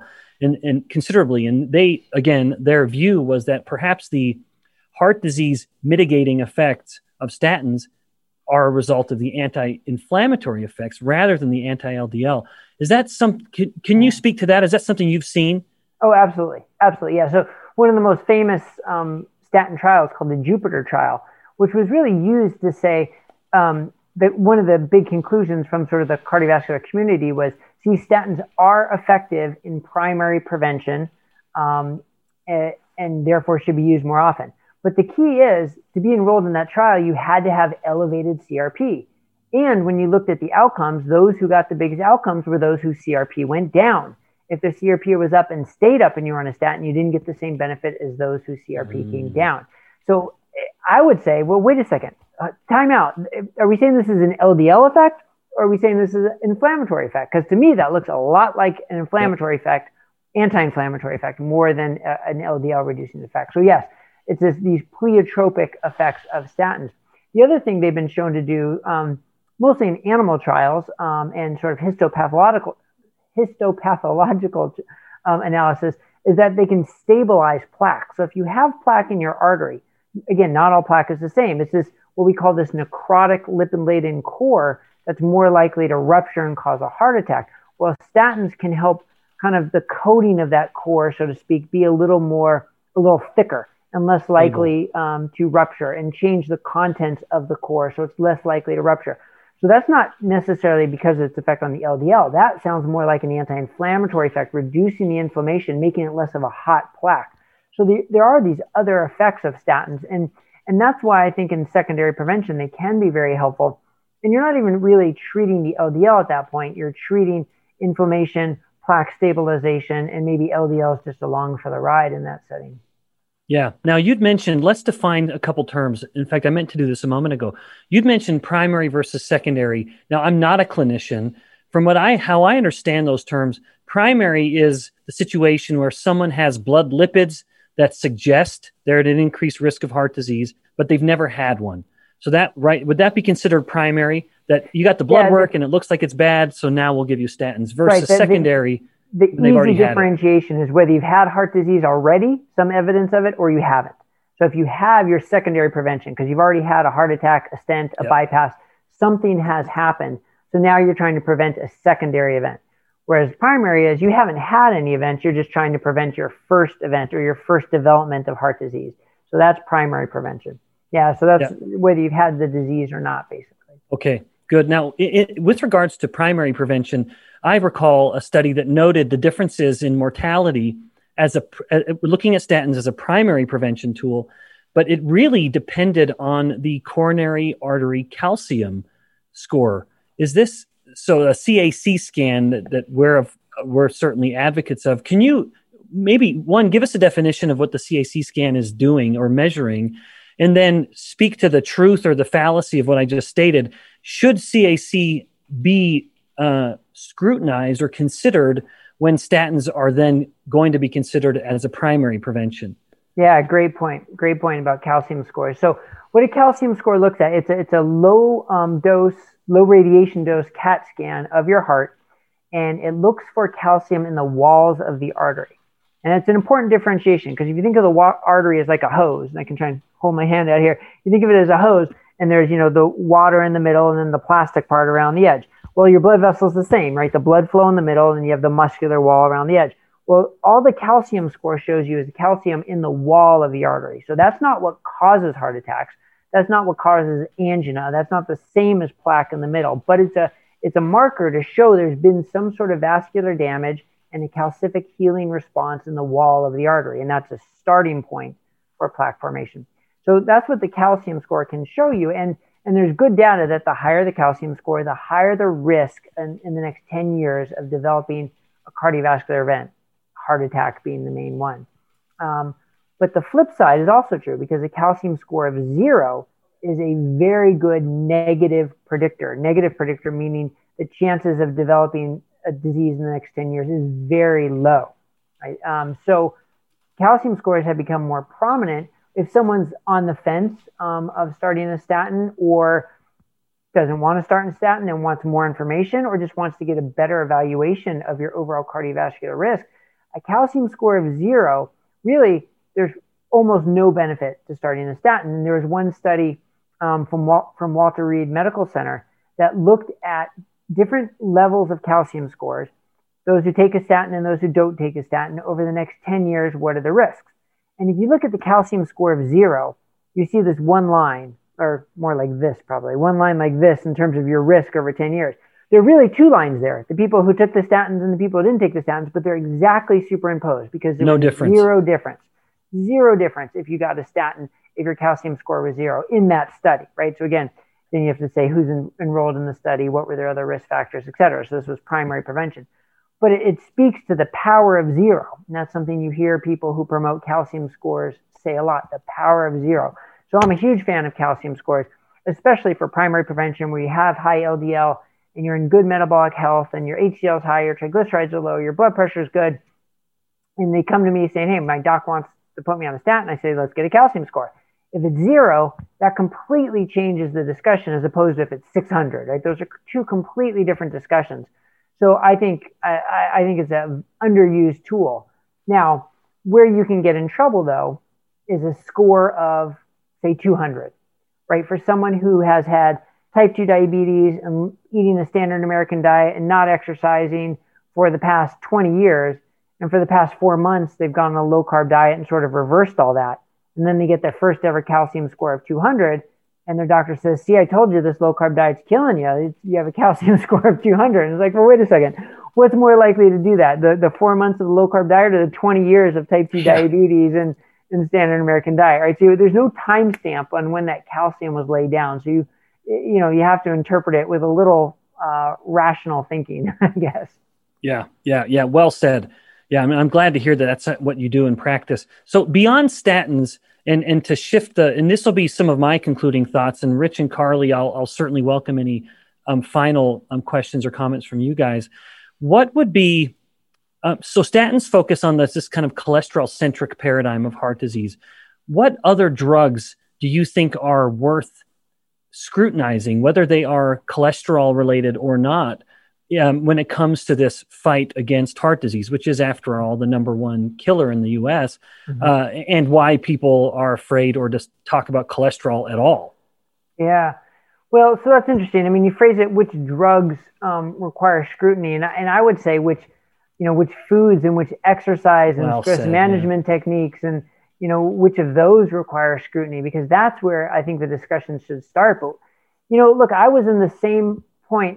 And they, again, their view was that perhaps the heart disease mitigating effects of statins are a result of the anti-inflammatory effects rather than the anti-LDL. Is that can you speak to that? Is that something you've seen? Oh, absolutely. Absolutely. Yeah. So one of the most famous statin trials called the Jupiter trial, which was really used to say that one of the big conclusions from sort of the cardiovascular community was, statins are effective in primary prevention and therefore should be used more often. But the key is, to be enrolled in that trial, you had to have elevated CRP. And when you looked at the outcomes, those who got the biggest outcomes were those whose CRP went down. If the CRP was up and stayed up and you were on a statin, you didn't get the same benefit as those whose CRP came down. So I would say, well, wait a second, time out. Are we saying this is an LDL effect? Or are we saying this is an inflammatory effect? Because to me, that looks a lot like an inflammatory effect, anti-inflammatory effect, more than an LDL reducing effect. So yes, it's these pleiotropic effects of statins. The other thing they've been shown to do, mostly in animal trials and sort of histopathological analysis, is that they can stabilize plaque. So if you have plaque in your artery, again, not all plaque is the same. It's this, what we call this necrotic lipid-laden core that's more likely to rupture and cause a heart attack. Well, statins can help kind of the coating of that core, so to speak, be a little thicker and less likely to rupture, and change the contents of the core so it's less likely to rupture. So that's not necessarily because of its effect on the LDL. That sounds more like an anti-inflammatory effect, reducing the inflammation, making it less of a hot plaque. So there are these other effects of statins, and that's why I think in secondary prevention, they can be very helpful. And you're not even really treating the LDL at that point. You're treating inflammation, plaque stabilization, and maybe LDL is just along for the ride in that setting. Yeah. Now, you'd mentioned, let's define a couple terms. In fact, I meant to do this a moment ago. You'd mentioned primary versus secondary. Now, I'm not a clinician. From how I understand those terms, primary is the situation where someone has blood lipids that suggest they're at an increased risk of heart disease, but they've never had one. So would that be considered primary? That you got the blood work and it looks like it's bad, so now we'll give you statins, versus secondary. The easy differentiation is whether you've had heart disease already, some evidence of it, or you haven't. So if you have your secondary prevention, because you've already had a heart attack, a stent, a bypass, something has happened. So now you're trying to prevent a secondary event. Whereas primary is you haven't had any events, you're just trying to prevent your first event or your first development of heart disease. So that's primary prevention. Yeah, so that's whether you've had the disease or not, basically. Okay, good. Now, with regards to primary prevention, I recall a study that noted the differences in mortality looking at statins as a primary prevention tool, but it really depended on the coronary artery calcium score. Is this so? A CAC scan that we're certainly advocates of. Can you maybe give us a definition of what the CAC scan is doing or measuring, and then speak to the truth or the fallacy of what I just stated? Should CAC be scrutinized or considered when statins are then going to be considered as a primary prevention? Yeah, great point. Great point about calcium scores. So what a calcium score looks at, it's a low radiation dose CAT scan of your heart, and it looks for calcium in the walls of the artery. And it's an important differentiation, because if you think of the artery as like a hose, and I can try and hold my hand out here, you think of it as a hose, and there's, the water in the middle and then the plastic part around the edge. Well, your blood vessel is the same, right? The blood flow in the middle, and you have the muscular wall around the edge. Well, all the calcium score shows you is calcium in the wall of the artery. So that's not what causes heart attacks. That's not what causes angina. That's not the same as plaque in the middle, but it's a marker to show there's been some sort of vascular damage and a calcific healing response in the wall of the artery. And that's a starting point for plaque formation. So that's what the calcium score can show you. And there's good data that the higher the calcium score, the higher the risk in the next 10 years of developing a cardiovascular event, heart attack being the main one. But the flip side is also true, because a calcium score of 0 is a very good negative predictor. Negative predictor meaning the chances of developing a disease in the next 10 years is very low. Right? So calcium scores have become more prominent if someone's on the fence of starting a statin, or doesn't want to start a statin and wants more information, or just wants to get a better evaluation of your overall cardiovascular risk. A calcium score of 0, really, there's almost no benefit to starting a statin. And there was one study from Walter Reed Medical Center that looked at different levels of calcium scores, those who take a statin and those who don't take a statin over the next 10 years. What are the risks? And if you look at the calcium score of 0, you see this one line, or more like this probably, one line like this in terms of your risk over 10 years. There are really two lines there, the people who took the statins and the people who didn't take the statins, but they're exactly superimposed, because there was zero difference. Zero difference if you got a statin, if your calcium score was 0 in that study, right? So again, then you have to say who's enrolled in the study, what were their other risk factors, et cetera. So this was primary prevention. But it speaks to the power of 0. And that's something you hear people who promote calcium scores say a lot, the power of 0. So I'm a huge fan of calcium scores, especially for primary prevention, where you have high LDL and you're in good metabolic health and your HDL is high, your triglycerides are low, your blood pressure is good. And they come to me saying, hey, my doc wants to put me on a statin. I say, let's get a calcium score. If it's 0, that completely changes the discussion, as opposed to if it's 600, right? Those are two completely different discussions. So I think it's an underused tool. Now, where you can get in trouble, though, is a score of, say, 200, right? For someone who has had type 2 diabetes and eating a standard American diet and not exercising for the past 20 years, and for the past 4 months, they've gone on a low-carb diet and sort of reversed all that. And then they get their first ever calcium score of 200. and their doctor says, see, I told you this low carb diet's killing you. You have a calcium score of 200. And it's like, well, wait a second. What's more likely to do that? The 4 months of the low carb diet or the 20 years of type 2 diabetes and standard American diet, right? So there's no timestamp on when that calcium was laid down. So you have to interpret it with a little rational thinking, I guess. Yeah. Well said. Yeah, I mean, I'm glad to hear that that's what you do in practice. So beyond statins, and to shift and this will be some of my concluding thoughts. And Rich and Carly, I'll certainly welcome any final questions or comments from you guys. What would be so statins focus on this kind of cholesterol-centric paradigm of heart disease. What other drugs do you think are worth scrutinizing, whether they are cholesterol-related or not, when it comes to this fight against heart disease, which is, after all, the number one killer in the U.S., and why people are afraid or just talk about cholesterol at all? Yeah. Well, so that's interesting. I mean, you phrase it, which drugs require scrutiny, and I would say which foods and which exercise and stress management techniques and, which of those require scrutiny, because that's where I think the discussion should start. But, look, I was in the same point,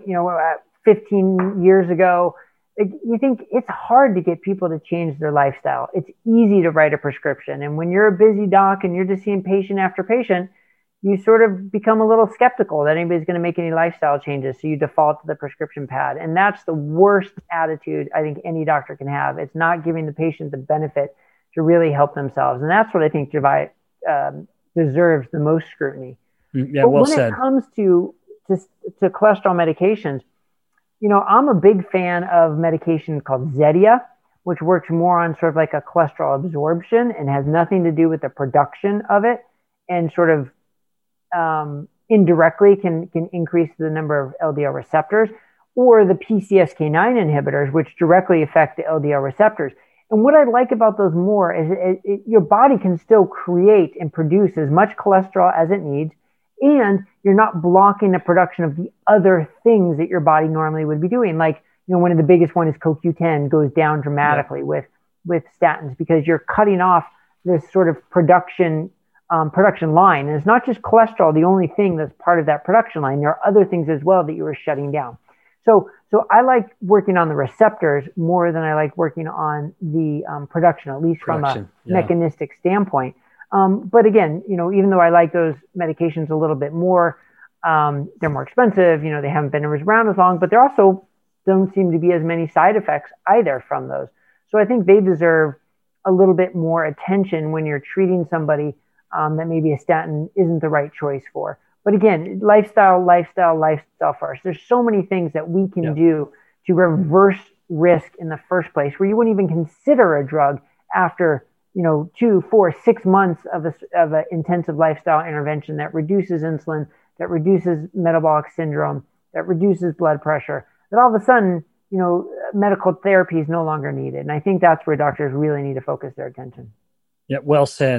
15 years ago. You think it's hard to get people to change their lifestyle. It's easy to write a prescription. And when you're a busy doc and you're just seeing patient after patient, you sort of become a little skeptical that anybody's going to make any lifestyle changes. So you default to the prescription pad. And that's the worst attitude I think any doctor can have. It's not giving the patient the benefit to really help themselves. And that's what I think deserves the most scrutiny. Yeah, but well when said. It comes to cholesterol medications, I'm a big fan of medication called Zetia, which works more on sort of like a cholesterol absorption and has nothing to do with the production of it, and sort of indirectly can increase the number of LDL receptors, or the PCSK9 inhibitors, which directly affect the LDL receptors. And what I like about those more is your body can still create and produce as much cholesterol as it needs, and you're not blocking the production of the other things that your body normally would be doing. Like, one of the biggest one is CoQ10 goes down dramatically with statins, because you're cutting off this sort of production line. And it's not just cholesterol, the only thing that's part of that production line. There are other things as well that you are shutting down. So I like working on the receptors more than I like working on the production, at least from a mechanistic standpoint. But again, even though I like those medications a little bit more, they're more expensive, they haven't been around as long, but there also don't seem to be as many side effects either from those. So I think they deserve a little bit more attention when you're treating somebody that maybe a statin isn't the right choice for. But again, lifestyle first. There's so many things that we can do to reverse risk in the first place, where you wouldn't even consider a drug after 2, 4, 6 months of an intensive lifestyle intervention that reduces insulin, that reduces metabolic syndrome, that reduces blood pressure, that all of a sudden, medical therapy is no longer needed. And I think that's where doctors really need to focus their attention. Yeah, well said.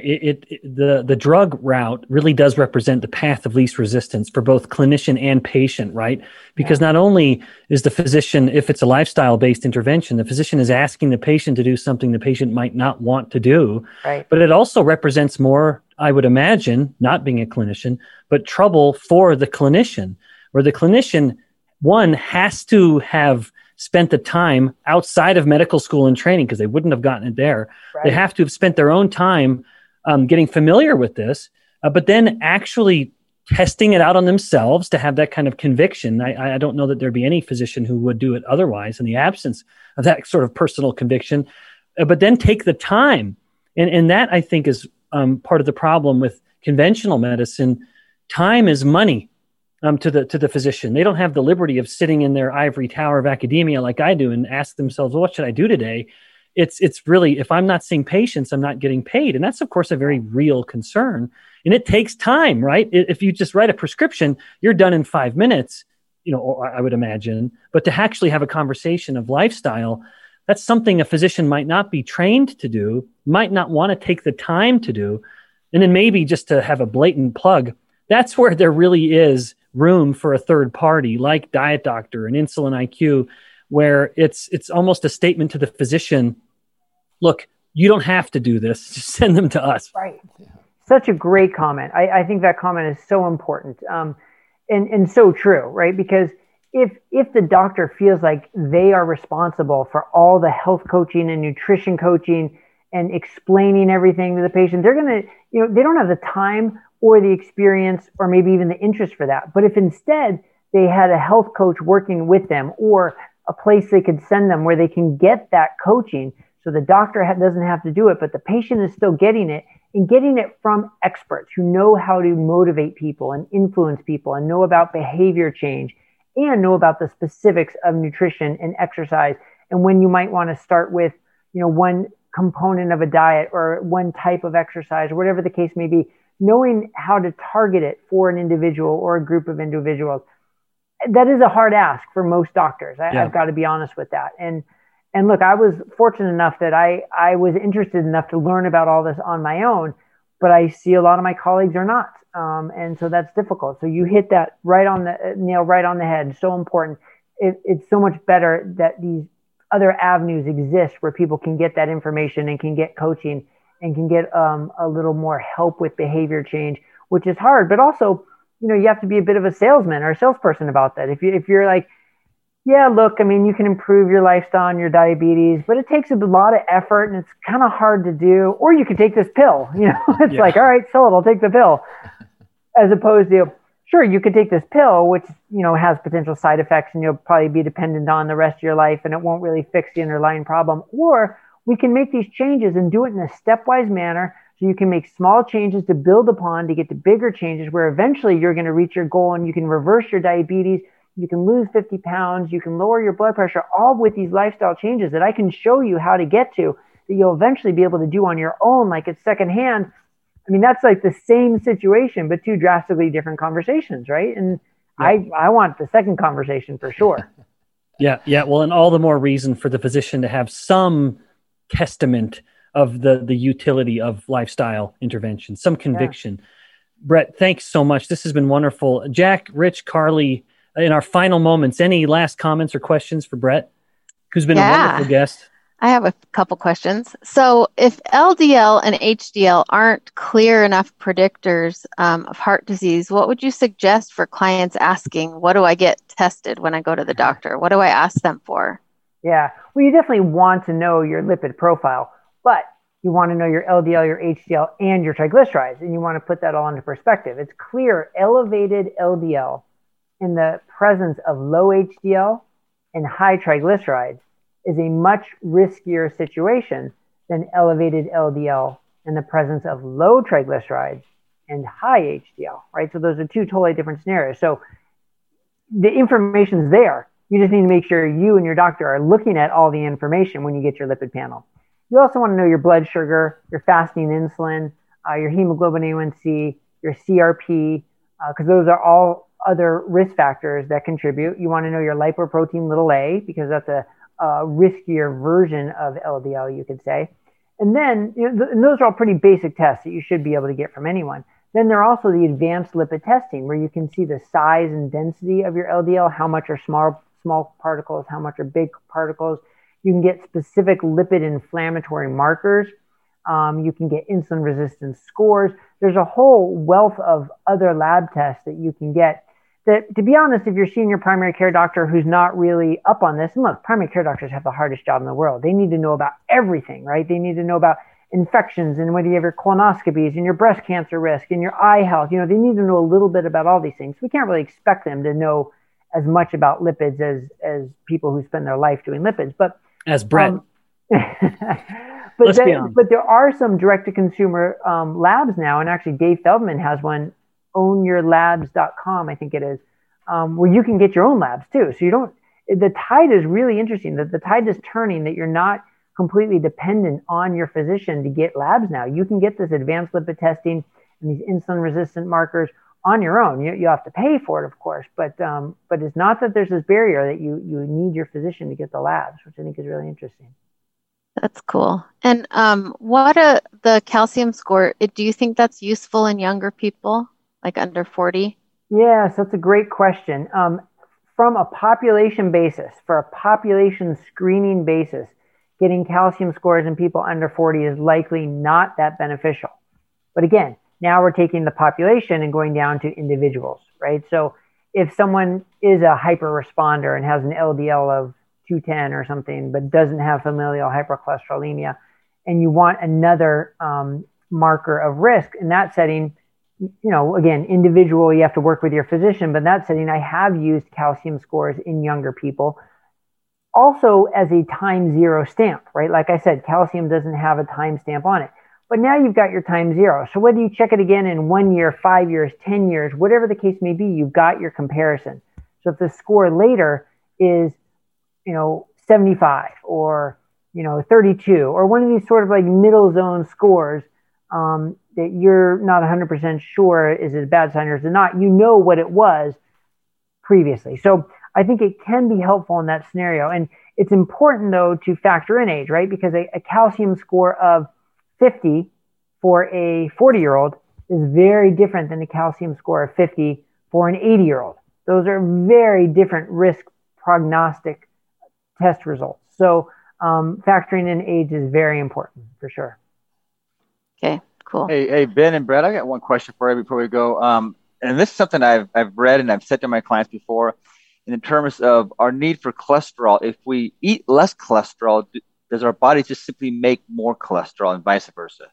The drug route really does represent the path of least resistance for both clinician and patient, right? Because not only is the physician, if it's a lifestyle-based intervention, the physician is asking the patient to do something the patient might not want to do, right? But it also represents more, I would imagine, not being a clinician, but trouble for the clinician, where the clinician, one, has to have spent the time outside of medical school and training, because they wouldn't have gotten it there. Right. They have to have spent their own time getting familiar with this, but then actually testing it out on themselves to have that kind of conviction. I don't know that there'd be any physician who would do it otherwise in the absence of that sort of personal conviction, but then take the time. And that, I think, is part of the problem with conventional medicine. Time is money. To the physician. They don't have the liberty of sitting in their ivory tower of academia like I do and ask themselves, well, what should I do today? It's really, if I'm not seeing patients, I'm not getting paid. And that's, of course, a very real concern. And it takes time, right? If you just write a prescription, you're done in 5 minutes, I would imagine. But to actually have a conversation of lifestyle, that's something a physician might not be trained to do, might not want to take the time to do. And then maybe just to have a blatant plug, that's where there really is room for a third party like Diet Doctor and Insulin IQ, where it's almost a statement to the physician, look, you don't have to do this, just send them to us. Right. Such a great comment. I think that comment is so important, and so true, right? Because if the doctor feels like they are responsible for all the health coaching and nutrition coaching and explaining everything to the patient, they're going to, they don't have the time or the experience or maybe even the interest for that. But if instead they had a health coach working with them or a place they could send them where they can get that coaching, so the doctor doesn't have to do it, but the patient is still getting it, and getting it from experts who know how to motivate people and influence people and know about behavior change and know about the specifics of nutrition and exercise, and when you might want to start with, one component of a diet or one type of exercise or whatever the case may be, knowing how to target it for an individual or a group of individuals. That is a hard ask for most doctors. I've got to be honest with that. And look, I was fortunate enough that I was interested enough to learn about all this on my own, but I see a lot of my colleagues are not. And so that's difficult. So you hit that nail right on the head. So important. It's so much better that these other avenues exist where people can get that information and can get coaching and can get a little more help with behavior change, which is hard, but also, you have to be a bit of a salesman or a salesperson about that. If you're like, yeah, look, you can improve your lifestyle and your diabetes, but it takes a lot of effort and it's kind of hard to do. Or you could take this pill, it's like, all right, sold, I'll take the pill. As opposed to, sure, you could take this pill, which, has potential side effects and you'll probably be dependent on the rest of your life and it won't really fix the underlying problem. Or we can make these changes and do it in a stepwise manner so you can make small changes to build upon to get to bigger changes where eventually you're going to reach your goal and you can reverse your diabetes. You can lose 50 pounds, you can lower your blood pressure, all with these lifestyle changes that I can show you how to get to, that you'll eventually be able to do on your own, like it's secondhand. That's like the same situation, but two drastically different conversations, right? And I want the second conversation for sure. Yeah. Well, and all the more reason for the physician to have some testament of the utility of lifestyle intervention, some conviction. Yeah. Brett, thanks so much. This has been wonderful. Jack, Rich, Carly, in our final moments, any last comments or questions for Brett, who's been a wonderful guest? I have a couple questions. So if LDL and HDL aren't clear enough predictors of heart disease, what would you suggest for clients asking, what do I get tested when I go to the doctor? What do I ask them for? Yeah, well, you definitely want to know your lipid profile, but you want to know your LDL, your HDL, and your triglycerides, and you want to put that all into perspective. It's clear elevated LDL in the presence of low HDL and high triglycerides is a much riskier situation than elevated LDL in the presence of low triglycerides and high HDL, right? So those are two totally different scenarios. So the information's there. You just need to make sure you and your doctor are looking at all the information when you get your lipid panel. You also want to know your blood sugar, your fasting insulin, your hemoglobin A1C, your CRP, because those are all other risk factors that contribute. You want to know your lipoprotein little a, because that's a riskier version of LDL, you could say. And then, and those are all pretty basic tests that you should be able to get from anyone. Then there are also the advanced lipid testing, where you can see the size and density of your LDL, how much are small particles, how much are big particles. You can get specific lipid inflammatory markers. You can get insulin resistance scores. There's a whole wealth of other lab tests that you can get that, to be honest, if you're seeing your primary care doctor who's not really up on this, and look, primary care doctors have the hardest job in the world. They need to know about everything, right? They need to know about infections and whether you have your colonoscopies and your breast cancer risk and your eye health. They need to know a little bit about all these things. We can't really expect them to know as much about lipids as people who spend their life doing lipids. But as Brett. But there are some direct-to-consumer labs now, and actually Dave Feldman has one, ownyourlabs.com, I think it is, where you can get your own labs too. So the tide is really interesting. The tide is turning, that you're not completely dependent on your physician to get labs now. You can get this advanced lipid testing and these insulin-resistant markers on your own. You have to pay for it, of course, but it's not that there's this barrier that you need your physician to get the labs, which I think is really interesting. That's cool. And the calcium score, do you think that's useful in younger people, like under 40? Yes, that's a great question. From a population basis, for a population screening basis, getting calcium scores in people under 40 is likely not that beneficial. But again, Now we're taking the population and going down to individuals, right? So if someone is a hyper responder and has an LDL of 210 or something, but doesn't have familial hypercholesterolemia, and you want another marker of risk in that setting, again, individual, you have to work with your physician, but in that setting, I have used calcium scores in younger people. Also as a time zero stamp, right? Like I said, calcium doesn't have a time stamp on it. But now you've got your time zero. So whether you check it again in 1 year, 5 years, 10 years, whatever the case may be, you've got your comparison. So if the score later is, 75 or, 32 or one of these sort of like middle zone scores that you're not 100% sure is a bad sign or is it not, what it was previously. So I think it can be helpful in that scenario. And it's important, though, to factor in age, right? Because a calcium score of 50 for a 40-year-old is very different than a calcium score of 50 for an 80-year-old. Those are very different risk prognostic test results. So factoring in age is very important for sure. Okay, cool. Hey, Ben and Brett, I got one question for you before we go. And this is something I've read and I've said to my clients before. In terms of our need for cholesterol, if we eat less cholesterol, does our body just simply make more cholesterol and vice versa?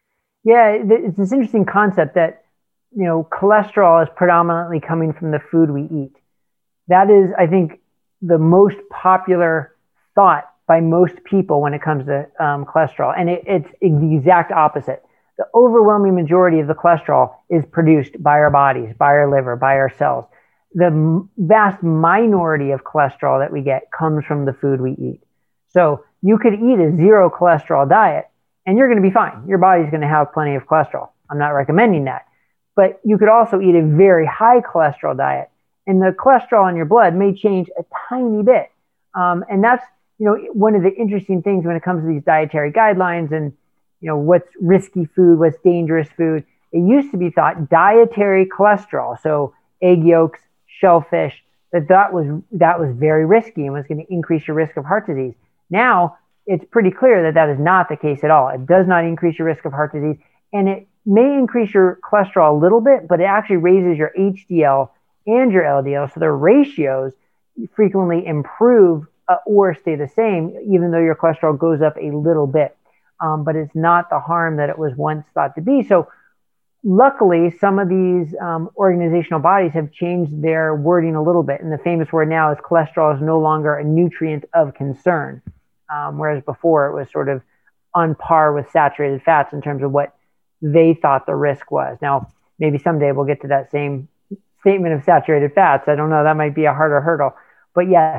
Yeah, it's this interesting concept that, cholesterol is predominantly coming from the food we eat. That is, I think, the most popular thought by most people when it comes to cholesterol. And it's the exact opposite. The overwhelming majority of the cholesterol is produced by our bodies, by our liver, by our cells. The vast minority of cholesterol that we get comes from the food we eat. So you could eat a zero cholesterol diet and you're going to be fine. Your body's going to have plenty of cholesterol. I'm not recommending that. But you could also eat a very high cholesterol diet and the cholesterol in your blood may change a tiny bit. And that's, one of the interesting things when it comes to these dietary guidelines and, what's risky food, what's dangerous food. It used to be thought dietary cholesterol, so egg yolks, shellfish, that was very risky and was going to increase your risk of heart disease. Now, it's pretty clear that is not the case at all. It does not increase your risk of heart disease, and it may increase your cholesterol a little bit, but it actually raises your HDL and your LDL, so their ratios frequently improve or stay the same, even though your cholesterol goes up a little bit. But it's not the harm that it was once thought to be. So luckily, some of these organizational bodies have changed their wording a little bit. And the famous word now is cholesterol is no longer a nutrient of concern, whereas before it was sort of on par with saturated fats in terms of what they thought the risk was. Now, maybe someday we'll get to that same statement of saturated fats. I don't know. That might be a harder hurdle. But yes,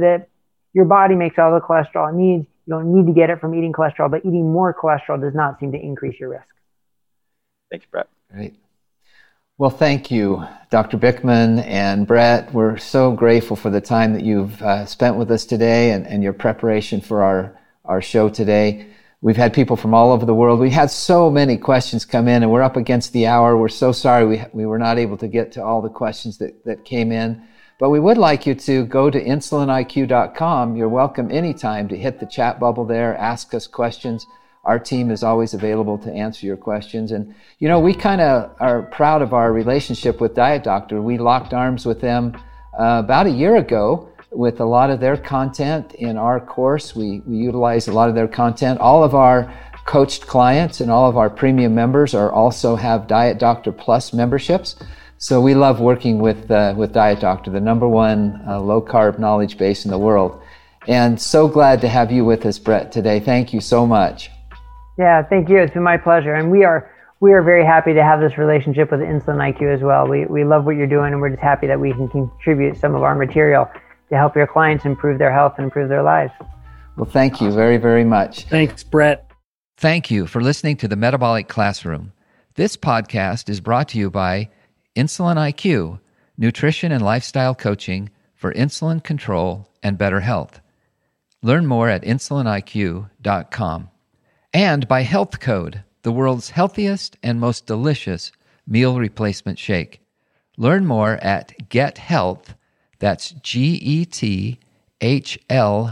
your body makes all the cholesterol it needs. You don't need to get it from eating cholesterol, but eating more cholesterol does not seem to increase your risk. Thanks, Brett. Great. Well, thank you, Dr. Bikman and Brett. We're so grateful for the time that you've spent with us today and your preparation for our show today. We've had people from all over the world. We had so many questions come in, and we're up against the hour. We're so sorry we were not able to get to all the questions that came in. But we would like you to go to insuliniq.com. You're welcome anytime to hit the chat bubble there, ask us questions. Our team is always available to answer your questions. And, we kind of are proud of our relationship with Diet Doctor. We locked arms with them about a year ago with a lot of their content in our course. We utilize a lot of their content. All of our coached clients and all of our premium members also have Diet Doctor Plus memberships. So we love working with Diet Doctor, the number one low-carb knowledge base in the world. And so glad to have you with us, Brett, today. Thank you so much. Yeah, thank you. It's been my pleasure. And we are very happy to have this relationship with Insulin IQ as well. We love what you're doing, and we're just happy that we can contribute some of our material to help your clients improve their health and improve their lives. Well, thank you very, very much. Thanks, Brett. Thank you for listening to the Metabolic Classroom. This podcast is brought to you by Insulin IQ, nutrition and lifestyle coaching for insulin control and better health. Learn more at insuliniq.com. And by Health Code, the world's healthiest and most delicious meal replacement shake. Learn more at GetHealth, that's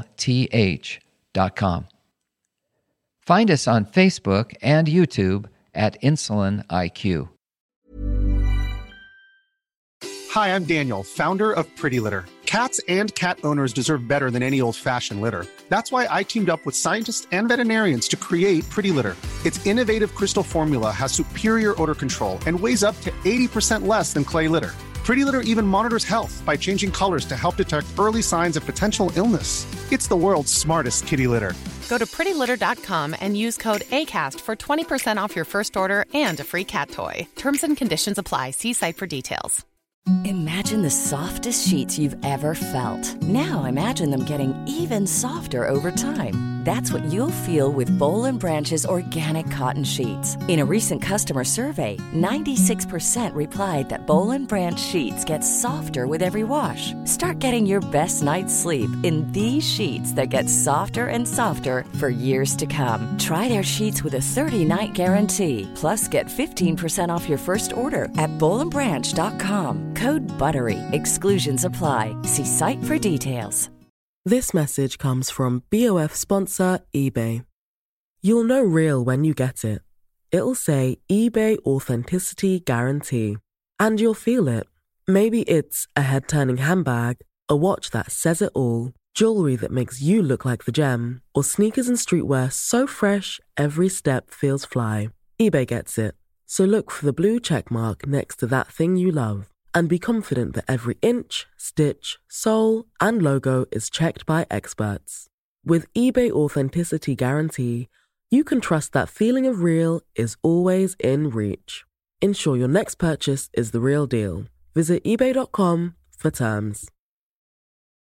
GetHLTH.com. Find us on Facebook and YouTube at Insulin IQ. Hi, I'm Daniel, founder of Pretty Litter. Cats and cat owners deserve better than any old-fashioned litter. That's why I teamed up with scientists and veterinarians to create Pretty Litter. Its innovative crystal formula has superior odor control and weighs up to 80% less than clay litter. Pretty Litter even monitors health by changing colors to help detect early signs of potential illness. It's the world's smartest kitty litter. Go to prettylitter.com and use code ACAST for 20% off your first order and a free cat toy. Terms and conditions apply. See site for details. Imagine the softest sheets you've ever felt. Now imagine them getting even softer over time. That's what you'll feel with Boll & Branch's organic cotton sheets. In a recent customer survey, 96% replied that Boll & Branch sheets get softer with every wash. Start getting your best night's sleep in these sheets that get softer and softer for years to come. Try their sheets with a 30-night guarantee. Plus, get 15% off your first order at bollandbranch.com. Code BUTTERY. Exclusions apply. See site for details. This message comes from BOF sponsor eBay. You'll know real when you get it. It'll say eBay Authenticity Guarantee. And you'll feel it. Maybe it's a head-turning handbag, a watch that says it all, jewelry that makes you look like the gem, or sneakers and streetwear so fresh every step feels fly. eBay gets it. So look for the blue check mark next to that thing you love. And be confident that every inch, stitch, sole, and logo is checked by experts. With eBay Authenticity Guarantee, you can trust that feeling of real is always in reach. Ensure your next purchase is the real deal. Visit eBay.com for terms.